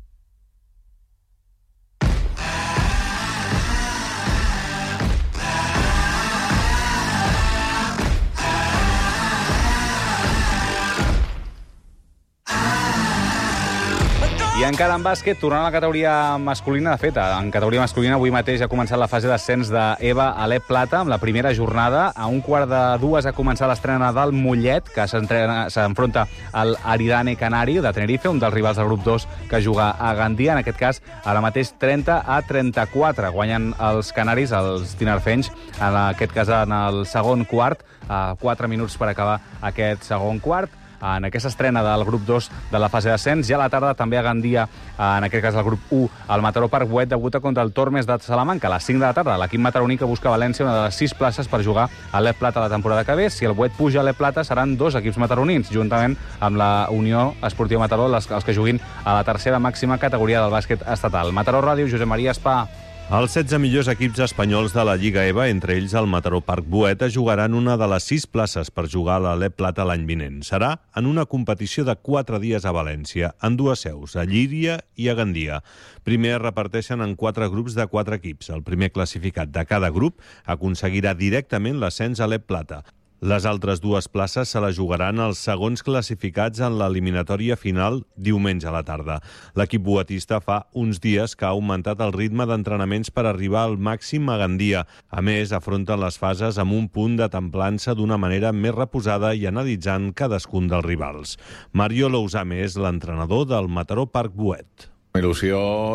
I encara en bàsquet, tornant a la categoria masculina, de fet, en categoria masculina avui mateix ha començat la fase d'ascens d'EVA a l'Ep Plata, amb la primera jornada. A 1:15 ha començat l'estrena del Mollet, que s'enfronta al Aridane Canari de Tenerife, un dels rivals del grup 2 que juga a Gandia. En aquest cas, ara mateix 30-34. Guanyen els canaris, els tinarfenys, en aquest cas en el segon quart, a 4 minuts per acabar aquest segon quart. En aquesta estrena del grup 2 de la fase d'ascens. Ja a la tarda també a Gandia, en aquest cas el grup 1, el Mataró Parc Boet debuta contra el Tormes de Salamanca a les 5 de la tarda. L'equip mataroní que busca a València una de les 6 places per jugar a l'Ep Plata la temporada que ve. Si el Boet puja a l'Ep Plata seran 2 equips mataronins, juntament amb la Unió Esportiva Mataró, els que juguin a la tercera màxima categoria del bàsquet estatal. Mataró Ràdio, Josep Maria Espà. Els 16 millors equips espanyols de la Lliga EVA, entre ells el Mataró Parc Boet, jugaran una de les 6 places per jugar a l'Alep Plata l'any vinent. Serà en una competició de 4 dies a València, en 2 seus, a Llíria i a Gandia. Primer es reparteixen en 4 grups de 4 equips. El primer classificat de cada grup aconseguirà directament l'ascens a l'Alep Plata. Les altres 2 places se les jugaran els segons classificats en l'eliminatòria final diumenge a la tarda. L'equip boetista fa uns dies que ha augmentat el ritme d'entrenaments per arribar al màxim a Gandia. A més, afronten les fases amb un punt de templança d'una manera més reposada i analitzant cadascun dels rivals. Mario Lousame és l'entrenador del Mataró Parc Boet. Il·lusió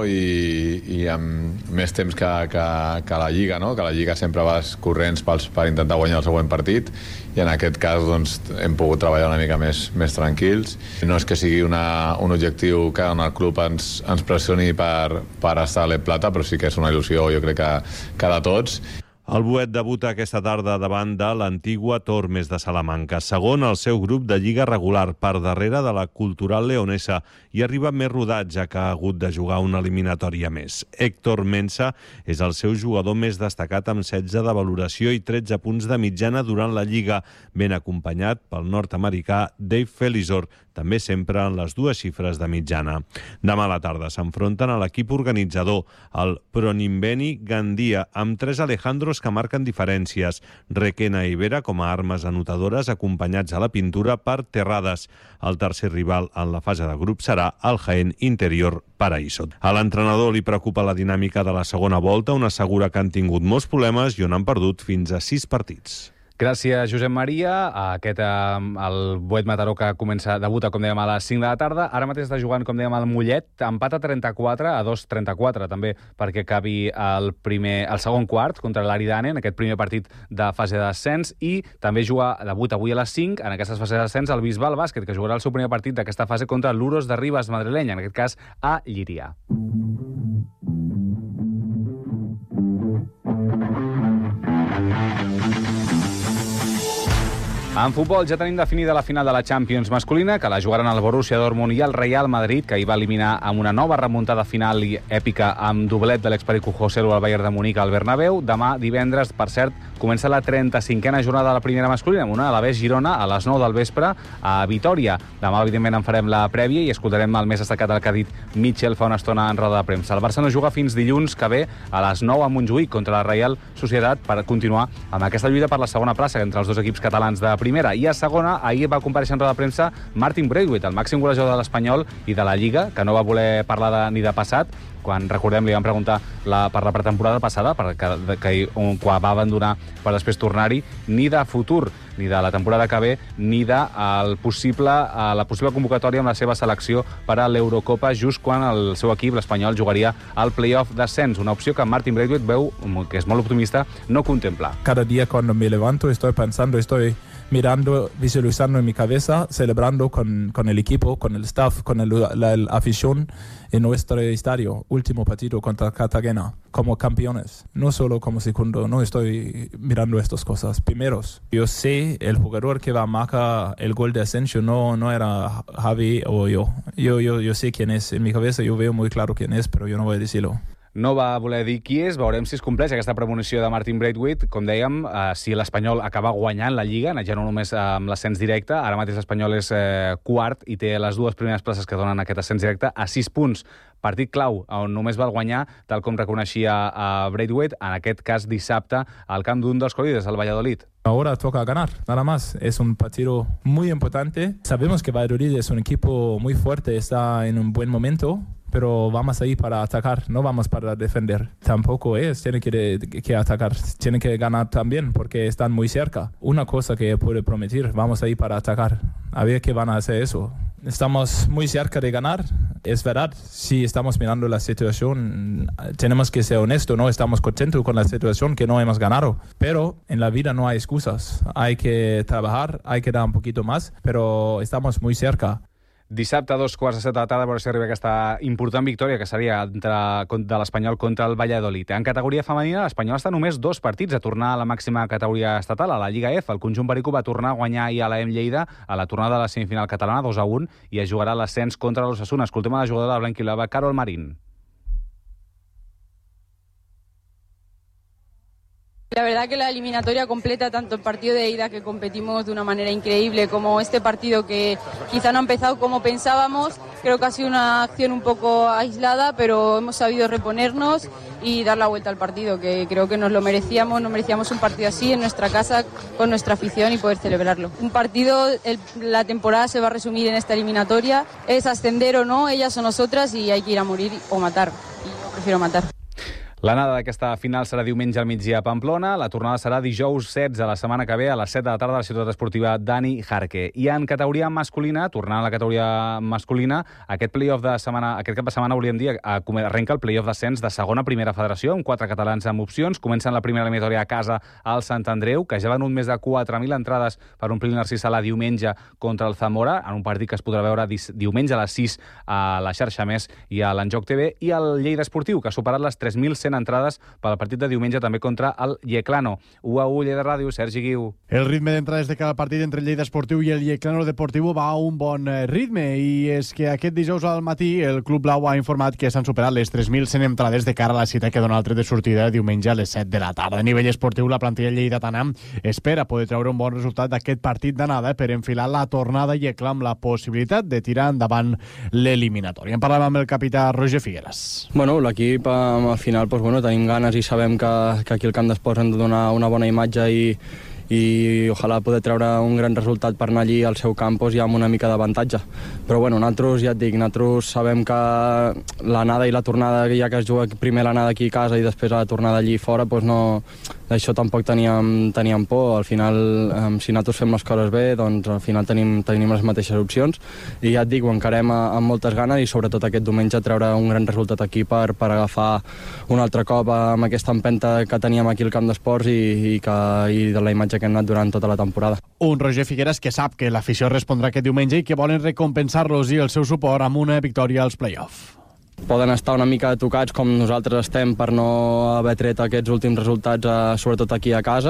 i amb més temps que la Lliga, no? Que la Lliga sempre vas corrents per intentar guanyar el següent partit i en aquest cas doncs, hem pogut treballar una mica més tranquils. No és que sigui un objectiu que en el club ens pressioni per estar a l'Alep Plata, però sí que és una il·lusió, jo crec que de tots. El Boet debuta aquesta tarda davant de l'antigua Tormes de Salamanca, segon al seu grup de lliga regular, per darrere de la Cultural Leonesa, i arriba més rodat, ja que ha hagut de jugar una eliminatòria més. Héctor Mensa és el seu jugador més destacat amb 16 de valoració i 13 punts de mitjana durant la Lliga, ben acompanyat pel nord-americà Dave Felizor, també sempre en les 2 xifres de mitjana. Demà a la tarda s'enfronten a l'equip organitzador, el Pronimbeni Gandia, amb 3 Alejandros que marquen diferències. Requena i Vera com a armes anotadores, acompanyats a la pintura per Terrades. El tercer rival en la fase de grup serà el Jaén Interior Paraíso. A l'entrenador li preocupa la dinàmica de la segona volta, on assegura que han tingut molts problemes i on han perdut fins a 6 partits. Gràcies, Josep Maria. El Boet Mataró que debuta, com dèiem, a les 5 de la tarda. Ara mateix està jugant, com dèiem, el Mollet. Empat a 34, a 2-34, també perquè acabi el segon quart contra l'Aridane, en aquest primer partit de fase d'ascens. I també debuta avui a les 5, en aquestes fases d'ascens, el Bisbal Bàsquet, que jugarà el seu primer partit d'aquesta fase contra l'Uros de Ribes madrileny, en aquest cas a Llíria. En futbol ja tenim definida la final de la Champions masculina, que la jugaran el Borussia Dortmund i el Real Madrid, que hi va eliminar amb una nova remuntada final i èpica amb doblet de l'experico José Lu al Bayern de Munic al Bernabéu. Demà, divendres, per cert, comença la 35a jornada de la primera masculina, amb una a l'Alavés Girona a les 9 del vespre a Vitòria. Demà, evidentment, en farem la prèvia i escoltarem el més destacat del que ha dit Mitchell fa una estona en roda de premsa. El Barça no juga fins dilluns que ve a les 9 a Montjuïc contra la Real Societat per continuar amb aquesta lluita per la segona plaça entre els 2 equips catalans de primera. I a segona, ahir va comparèixer en roda de premsa Martin Braithwaite, el màxim golejador de l'Espanyol i de la Lliga, que no va voler parlar ni de passat, quan, recordem, li vam preguntar per la pretemporada passada, quan va abandonar per després tornar-hi, ni de futur, ni de la temporada que ve, ni de la possible convocatòria amb la seva selecció per a l'Eurocopa, just quan el seu equip, l'Espanyol, jugaria al play-off d'ascens, una opció que Martin Braithwaite veu, que és molt optimista, no contempla. Cada día cuando me levanto estoy pensando, estoy mirando, visualizando en mi cabeza, celebrando con el equipo, con el staff, con la afición en nuestro estadio. Último partido contra Cartagena, como campeones, no solo como segundo. No estoy mirando estas cosas. Primeros, yo sé el jugador que va a marcar el gol de Asensio no era Javi o yo. Yo sé quién es. En mi cabeza yo veo muy claro quién es, pero yo no voy a decirlo. No va voler dir qui és, veurem si es compleix aquesta premonició de Martin Braithwaite. Com dèiem, si l'Espanyol acaba guanyant la Lliga, ja no només amb l'ascens directe, ara mateix l'Espanyol és quart i té les 2 primeres places que donen aquest ascens directe a 6 punts. Partit clau, on només val guanyar, tal com reconeixia Braithwaite, en aquest cas dissabte, al camp d'un dels colíders, el Valladolid. Ahora toca ganar, nada más. Es un partido muy importante. Sabemos que Valladolid es un equipo muy fuerte, está en un buen momento, pero vamos ahí para atacar, no vamos para defender. Tampoco tiene que atacar, tiene que ganar también, porque están muy cerca. Una cosa que puedo prometer, vamos ahí para atacar. A ver qué van a hacer eso. Estamos muy cerca de ganar, es verdad. Si estamos mirando la situación, tenemos que ser honestos, no estamos contentos con la situación que no hemos ganado. Pero en la vida no hay excusas, hay que trabajar, hay que dar un poquito más, pero estamos muy cerca. Dissabte, a 2:15 de la tarda, veure si arriba aquesta important victòria, que seria de l'Espanyol contra el Valladolid. En categoria femenina, l'Espanyol està només 2 partits a tornar a la màxima categoria estatal, a la Lliga F. El conjunt perico va tornar a guanyar ahir a l'EM Lleida a la tornada de la semifinal catalana, 2-1, i es jugarà l'ascens contra l'Osasuna. Escoltem a la jugadora blanquilava, Carol Marín. La verdad que la eliminatoria completa tanto el partido de ida, que competimos de una manera increíble, como este partido que quizá no ha empezado como pensábamos. Creo que ha sido una acción un poco aislada, pero hemos sabido reponernos y dar la vuelta al partido, que creo que nos merecíamos un partido así en nuestra casa, con nuestra afición y poder celebrarlo. Un partido, la temporada se va a resumir en esta eliminatoria, es ascender o no, ellas o nosotras, y hay que ir a morir o matar, y yo prefiero matar. L'anada d'aquesta final serà diumenge al migdia a Pamplona. La tornada serà dijous 16 de la setmana que ve a les 7 de la tarda a la ciutat esportiva Dani Jarque. I en categoria masculina, tornant a la categoria masculina, aquest cap de setmana, volíem dir, arrenca el play-off d'ascens de segona primera federació, amb 4 catalans amb opcions. Comencen la primera eliminatòria a casa al Sant Andreu, que ja van més de 4.000 entrades per omplir el Narcís Sala diumenge contra el Zamora, en un partit que es podrà veure diumenge a les 6 a la xarxa Més i a l'Enjoc TV, i el Lleida Esportiu, que ha superat les 3.100 entrades per al partit de diumenge també contra el Yeclano. 1-1 Lleida Ràdio, Sergi Guiu. El ritme d'entrades de cada partit entre el Lleida Esportiu i el Yeclano Deportivo va a un bon ritme, i és que aquest dijous al matí el Club Blau ha informat que s'han superat les 3.100 entrades de cara a la cita que dona el tret de sortida diumenge a les 7 de la tarda. A nivell esportiu, la plantilla lleidatana espera poder treure un bon resultat d'aquest partit d'anada per enfilar la tornada Yecla amb la possibilitat de tirar endavant l'eliminatòria. En parlàvem amb el capità Roger Figueras. Bueno, l'equip al final tenim ganes i sabem que aquí al Camp d'Esports hem de donar una bona imatge i ojalà poder treure un gran resultat per anar allí al seu camp ja amb una mica d'avantatge. Però bueno, nosaltres, ja et dic, nosaltres sabem que l'anada i la tornada, ja que es juga primer l'anada aquí a casa i després la tornada allí fora, no, d'això tampoc teníem por. Al final, si nosaltres fem les coses bé, doncs al final tenim les mateixes opcions, i ja et dic, ho encarem amb moltes ganes i sobretot aquest diumenge treure un gran resultat aquí per agafar un altre cop amb aquesta empenta que teníem aquí al Camp d'Esports i de la imatge que hem anat durant tota la temporada. Un Roger Figueras que sap que l'afició respondrà aquest diumenge i que volen recompensar-los i el seu suport amb una victòria als play-off. Poden estar una mica tocats com nosaltres estem per no haver tret aquests últims resultats, sobretot aquí a casa,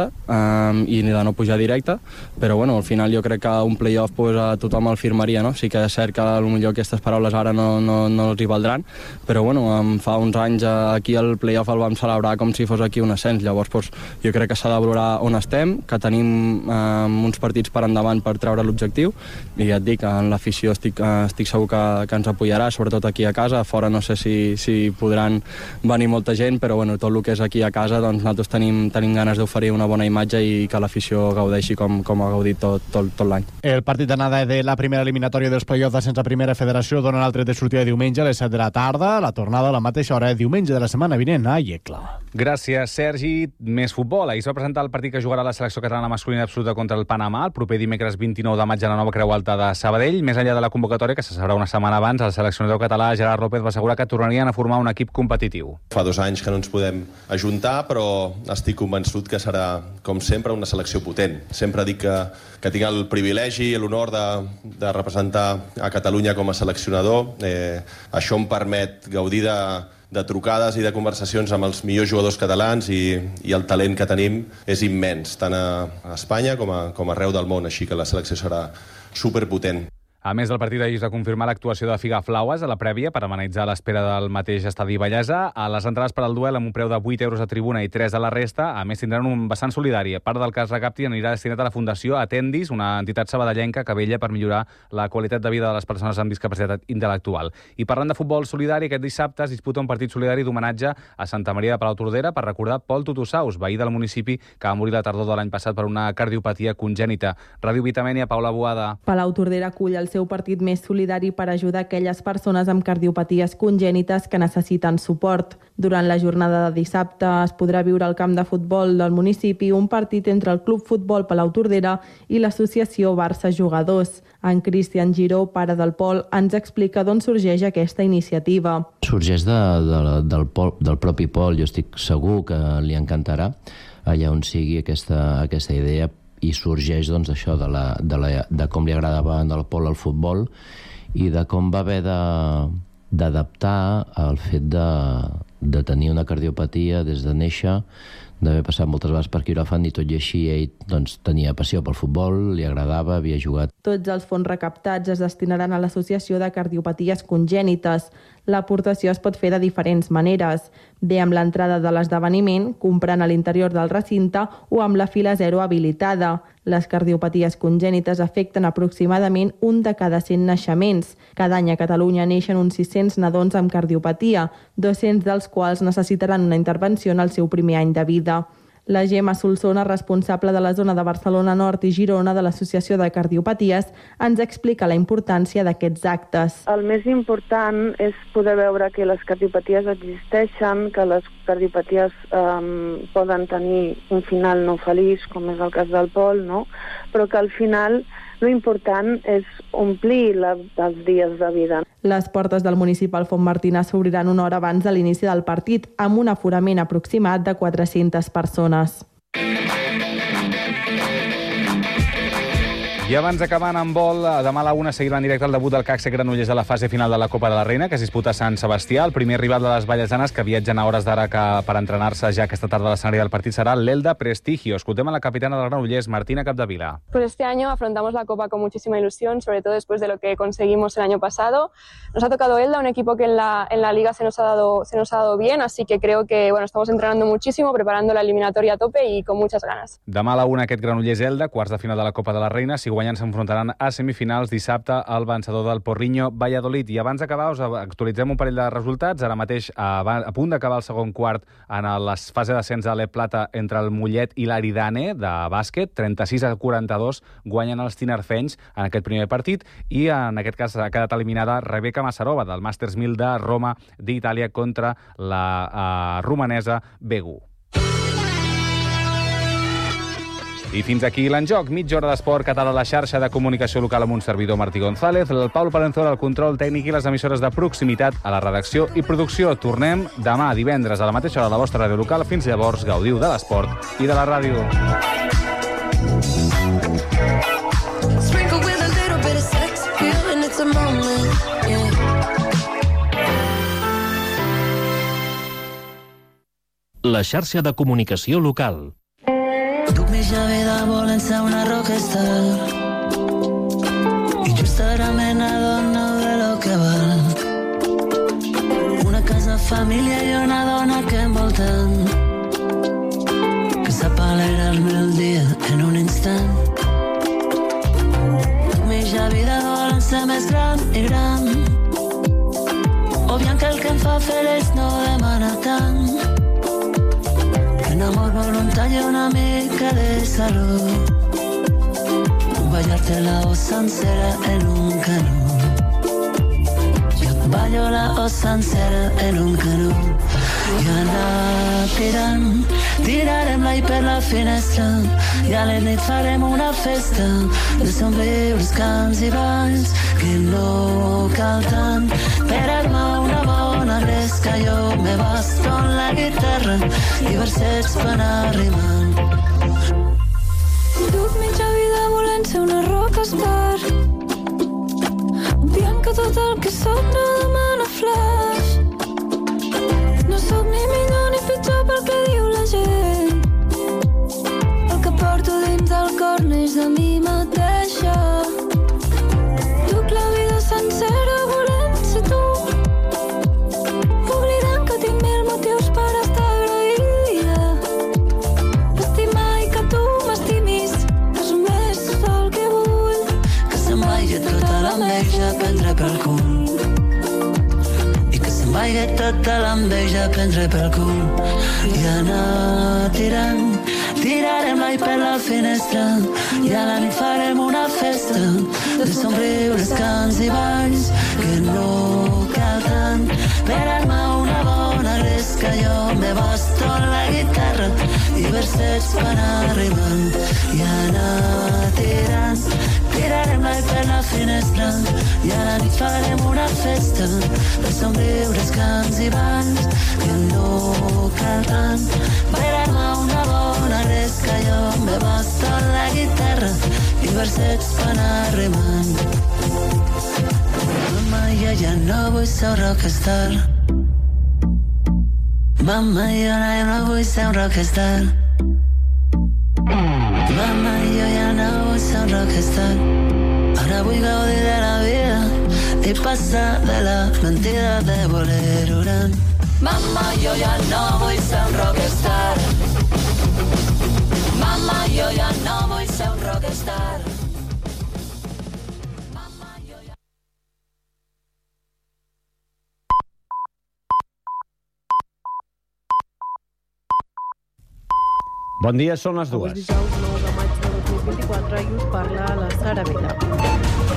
i de no pujar directe, però bueno, al final jo crec que un play-off a tothom el firmaria, no? Sí que és cert que potser aquestes paraules ara no els hi valdran, però bueno, fa uns anys aquí el play-off el vam celebrar com si fos aquí un ascens. Llavors jo crec que s'ha de valorar on estem, que tenim uns partits per endavant per treure l'objectiu, i ja et dic, en l'afició estic segur que ens apoyarà, sobretot aquí a casa. Fora no sé si podran venir molta gent, però bueno, tot el que és aquí a casa, doncs nosaltres tenim ganes d'oferir una bona imatge i que l'afició gaudeixi com ha gaudit tot l'any. El partit d'anada de la primera eliminatòria dels play-offs d'ascens a primera federació dona el tret de sortida diumenge a les 7 de la tarda, la tornada a la mateixa hora diumenge de la setmana vinent a Yecla. Gràcies, Sergi. Més futbol. Ahir es va presentar el partit que jugarà la selecció catalana masculina absoluta contra el Panamà el proper dimecres 29 de maig a la nova Creu Alta de Sabadell. Més enllà de la convocatòria, que se sabrà una setmana abans, el seleccionador català Gerard López va assegurar que tornarien a formar un equip competitiu. Fa 2 anys que no ens podem ajuntar, però estic convençut que serà, com sempre, una selecció potent. Sempre dic que tinc el privilegi i l'honor de representar a Catalunya com a seleccionador. Això em permet gaudir de trucades i de conversacions amb els millors jugadors catalans, i el talent que tenim és immens, tant a Espanya com arreu del món, així que la selecció serà superpotent. A més del partit d'ahir es va confirmar l'actuació de Figaflaues a la prèvia per amenitzar l'espera del mateix estadi Vallesa. A les entrades per al duel amb un preu de 8 euros a tribuna i 3 a la resta. A més, tindran un vessant solidari. Part del que es recapti anirà destinat a la Fundació Atendis, una entitat sabadellenca que vetlla per millorar la qualitat de vida de les persones amb discapacitat intel·lectual. I parlant de futbol solidari, aquest dissabte es disputa un partit solidari d'homenatge a Santa Maria de Palautordera per recordar Pol Tutusaus, veí del municipi que va morir la tardor de l'any passat per una cardiopatia congènita. Ràdio Vitamènia, Paula Boada. Palautordera acull el seu partit més solidari per ajudar aquelles persones amb cardiopaties congènites que necessiten suport. Durant la jornada de dissabte es podrà viure al camp de futbol del municipi un partit entre el Club Futbol Palautordera i l'associació Barça Jugadors. En Cristian Giró, pare del Pol, ens explica d'on sorgeix aquesta iniciativa. Sorgeix del propi Pol. Jo estic segur que li encantarà allà on sigui aquesta idea, i sorgeix doncs això de com li agradava al Pol al futbol i de com va haver d'adaptar el fet de tenir una cardiopatia des de néixer, d'haver passat moltes vegades per quiròfan, i tot i així ell doncs, tenia passió pel futbol, li agradava, havia jugat. Tots els fons recaptats es destinaran a l'Associació de Cardiopaties Congènites. L'aportació es pot fer de diferents maneres, bé amb l'entrada de l'esdeveniment, comprant a l'interior del recinte o amb la fila 0 habilitada. Les cardiopaties congènites afecten aproximadament 1 de cada 100 naixements. Cada any a Catalunya neixen uns 600 nadons amb cardiopatia, 200 dels quals necessitaran una intervenció en el seu primer any de vida. La Gemma Solsona, responsable de la zona de Barcelona Nord i Girona de l'Associació de Cardiopaties, ens explica la importància d'aquests actes. El més important és poder veure que les cardiopaties existeixen, que les cardiopaties poden tenir un final no feliç, com és el cas del Pol, no? Però que al final l'important és omplir els dies de vida. Les portes del municipal Font Martina s'obriran una hora abans de l'inici del partit, amb un aforament aproximat de 400 persones. I abans d'acabant amb vol, demà a la 1 seguirà en directe el debut del CAC Granollers a la fase final de la Copa de la Reina, que es disputa a Sant Sebastià. El primer rival de les vallesanes, que viatgen a hores d'ara per entrenar-se ja aquesta tarda a l'escenari del partit, serà l'Elda Prestigio. Escoltem a la capitana del Granollers, Martina Capdevila. Pues este año afrontamos la Copa con muchísima ilusión, sobre todo después de lo que conseguimos el año pasado. Nos ha tocado Elda, un equipo que en la Liga se nos ha dado bien, así que creo que estamos entrenando muchísimo, preparando la eliminatoria a tope y con muchas ganas. Demà a la 1 aquest Granollers-Elda, quarts de final de la Copa de la Reina. Si guanyen s'enfrontaran a semifinals dissabte al vencedor del Porriño Valladolid. I abans d'acabar us actualitzem un parell de resultats. Ara mateix a punt d'acabar el segon quart en la fase d'ascens de l'E Plata entre el Mollet i l'Aridane de bàsquet. 36-42 guanyen els tinerfenys en aquest primer partit, i en aquest cas ha quedat eliminada Rebeca Massarova del Masters 1000 de Roma d'Itàlia contra la romanesa Begu. I fins aquí l'enjoc. Mitja hora d'esport català a la xarxa de comunicació local amb un servidor, Martí González, el Pau Palenzuela al control tècnic i les emissores de proximitat a la redacció i producció. Tornem demà divendres a la mateixa hora a la vostra ràdio local. Fins llavors, gaudiu de l'esport i de la ràdio. La xarxa de comunicació local. Duc mitja vida volent ser una rockstar i just ara me n'adono de lo que val. Una casa, família i una dona que envolten, que sap alegrar-me el dia en un instant. Duc mitja vida volent ser més gran i gran, obviant que el que em fa feliç no demana tant. Un amor voluntari, una mica de salud, ballarte la voz sencera en un canó. Jo et ballo la voz sencera en un canó. I anar tirant, tirarem l'aire per la finestra, i a la nit farem una festa de somriures, cants i balls, que no cal tant per armar una bona gresca. Jo me basto en la guitarra i versets per anar rimant. Duc mitja vida volent ser una rockstar, obviant que tot el que soc no demana flash. No sóc ni millor ni pitjor pel que diu la gent, el que porto dins del cor neix de mi mateixa. Duc la vida sencera volent ser tu, oblidant que tinc mil motius per estar agraïda. Estimar i que tu m'estimis és més el que vull, que se'n vagi tota l'enveja a prendre pel cul, vagi tota l'enveja a prendre pel cul. I anar tirant, tirarem l'aire per la finestra, i a la nit farem una festa de somriures, cants i balls, que no cal tant per armar una bona gresca. Jo me basto en la guitarra i versets per anar rimant. I anar tirant, tirarem l'aire per la finestra, i a la nit farem una festa de somriures, cants i balls, que no cal tant per armar una bona gresca. Jo me basto en la guitarra i versets per anar rimant. Mama, ja no vull ser rockstar, Mama, jo ja no vull ser un rockstar. Mama, jo ja no vull ser un rockstar. Ara vull gaudir de la vida i passar de la mentida de voler orar. Mama, jo ja no vull ser un rockstar. Mama, jo ja no vull ser un rockstar. Bon dia, són les dues. Avui dijous 9 de maig de 2024 i us parla la Sara Vella.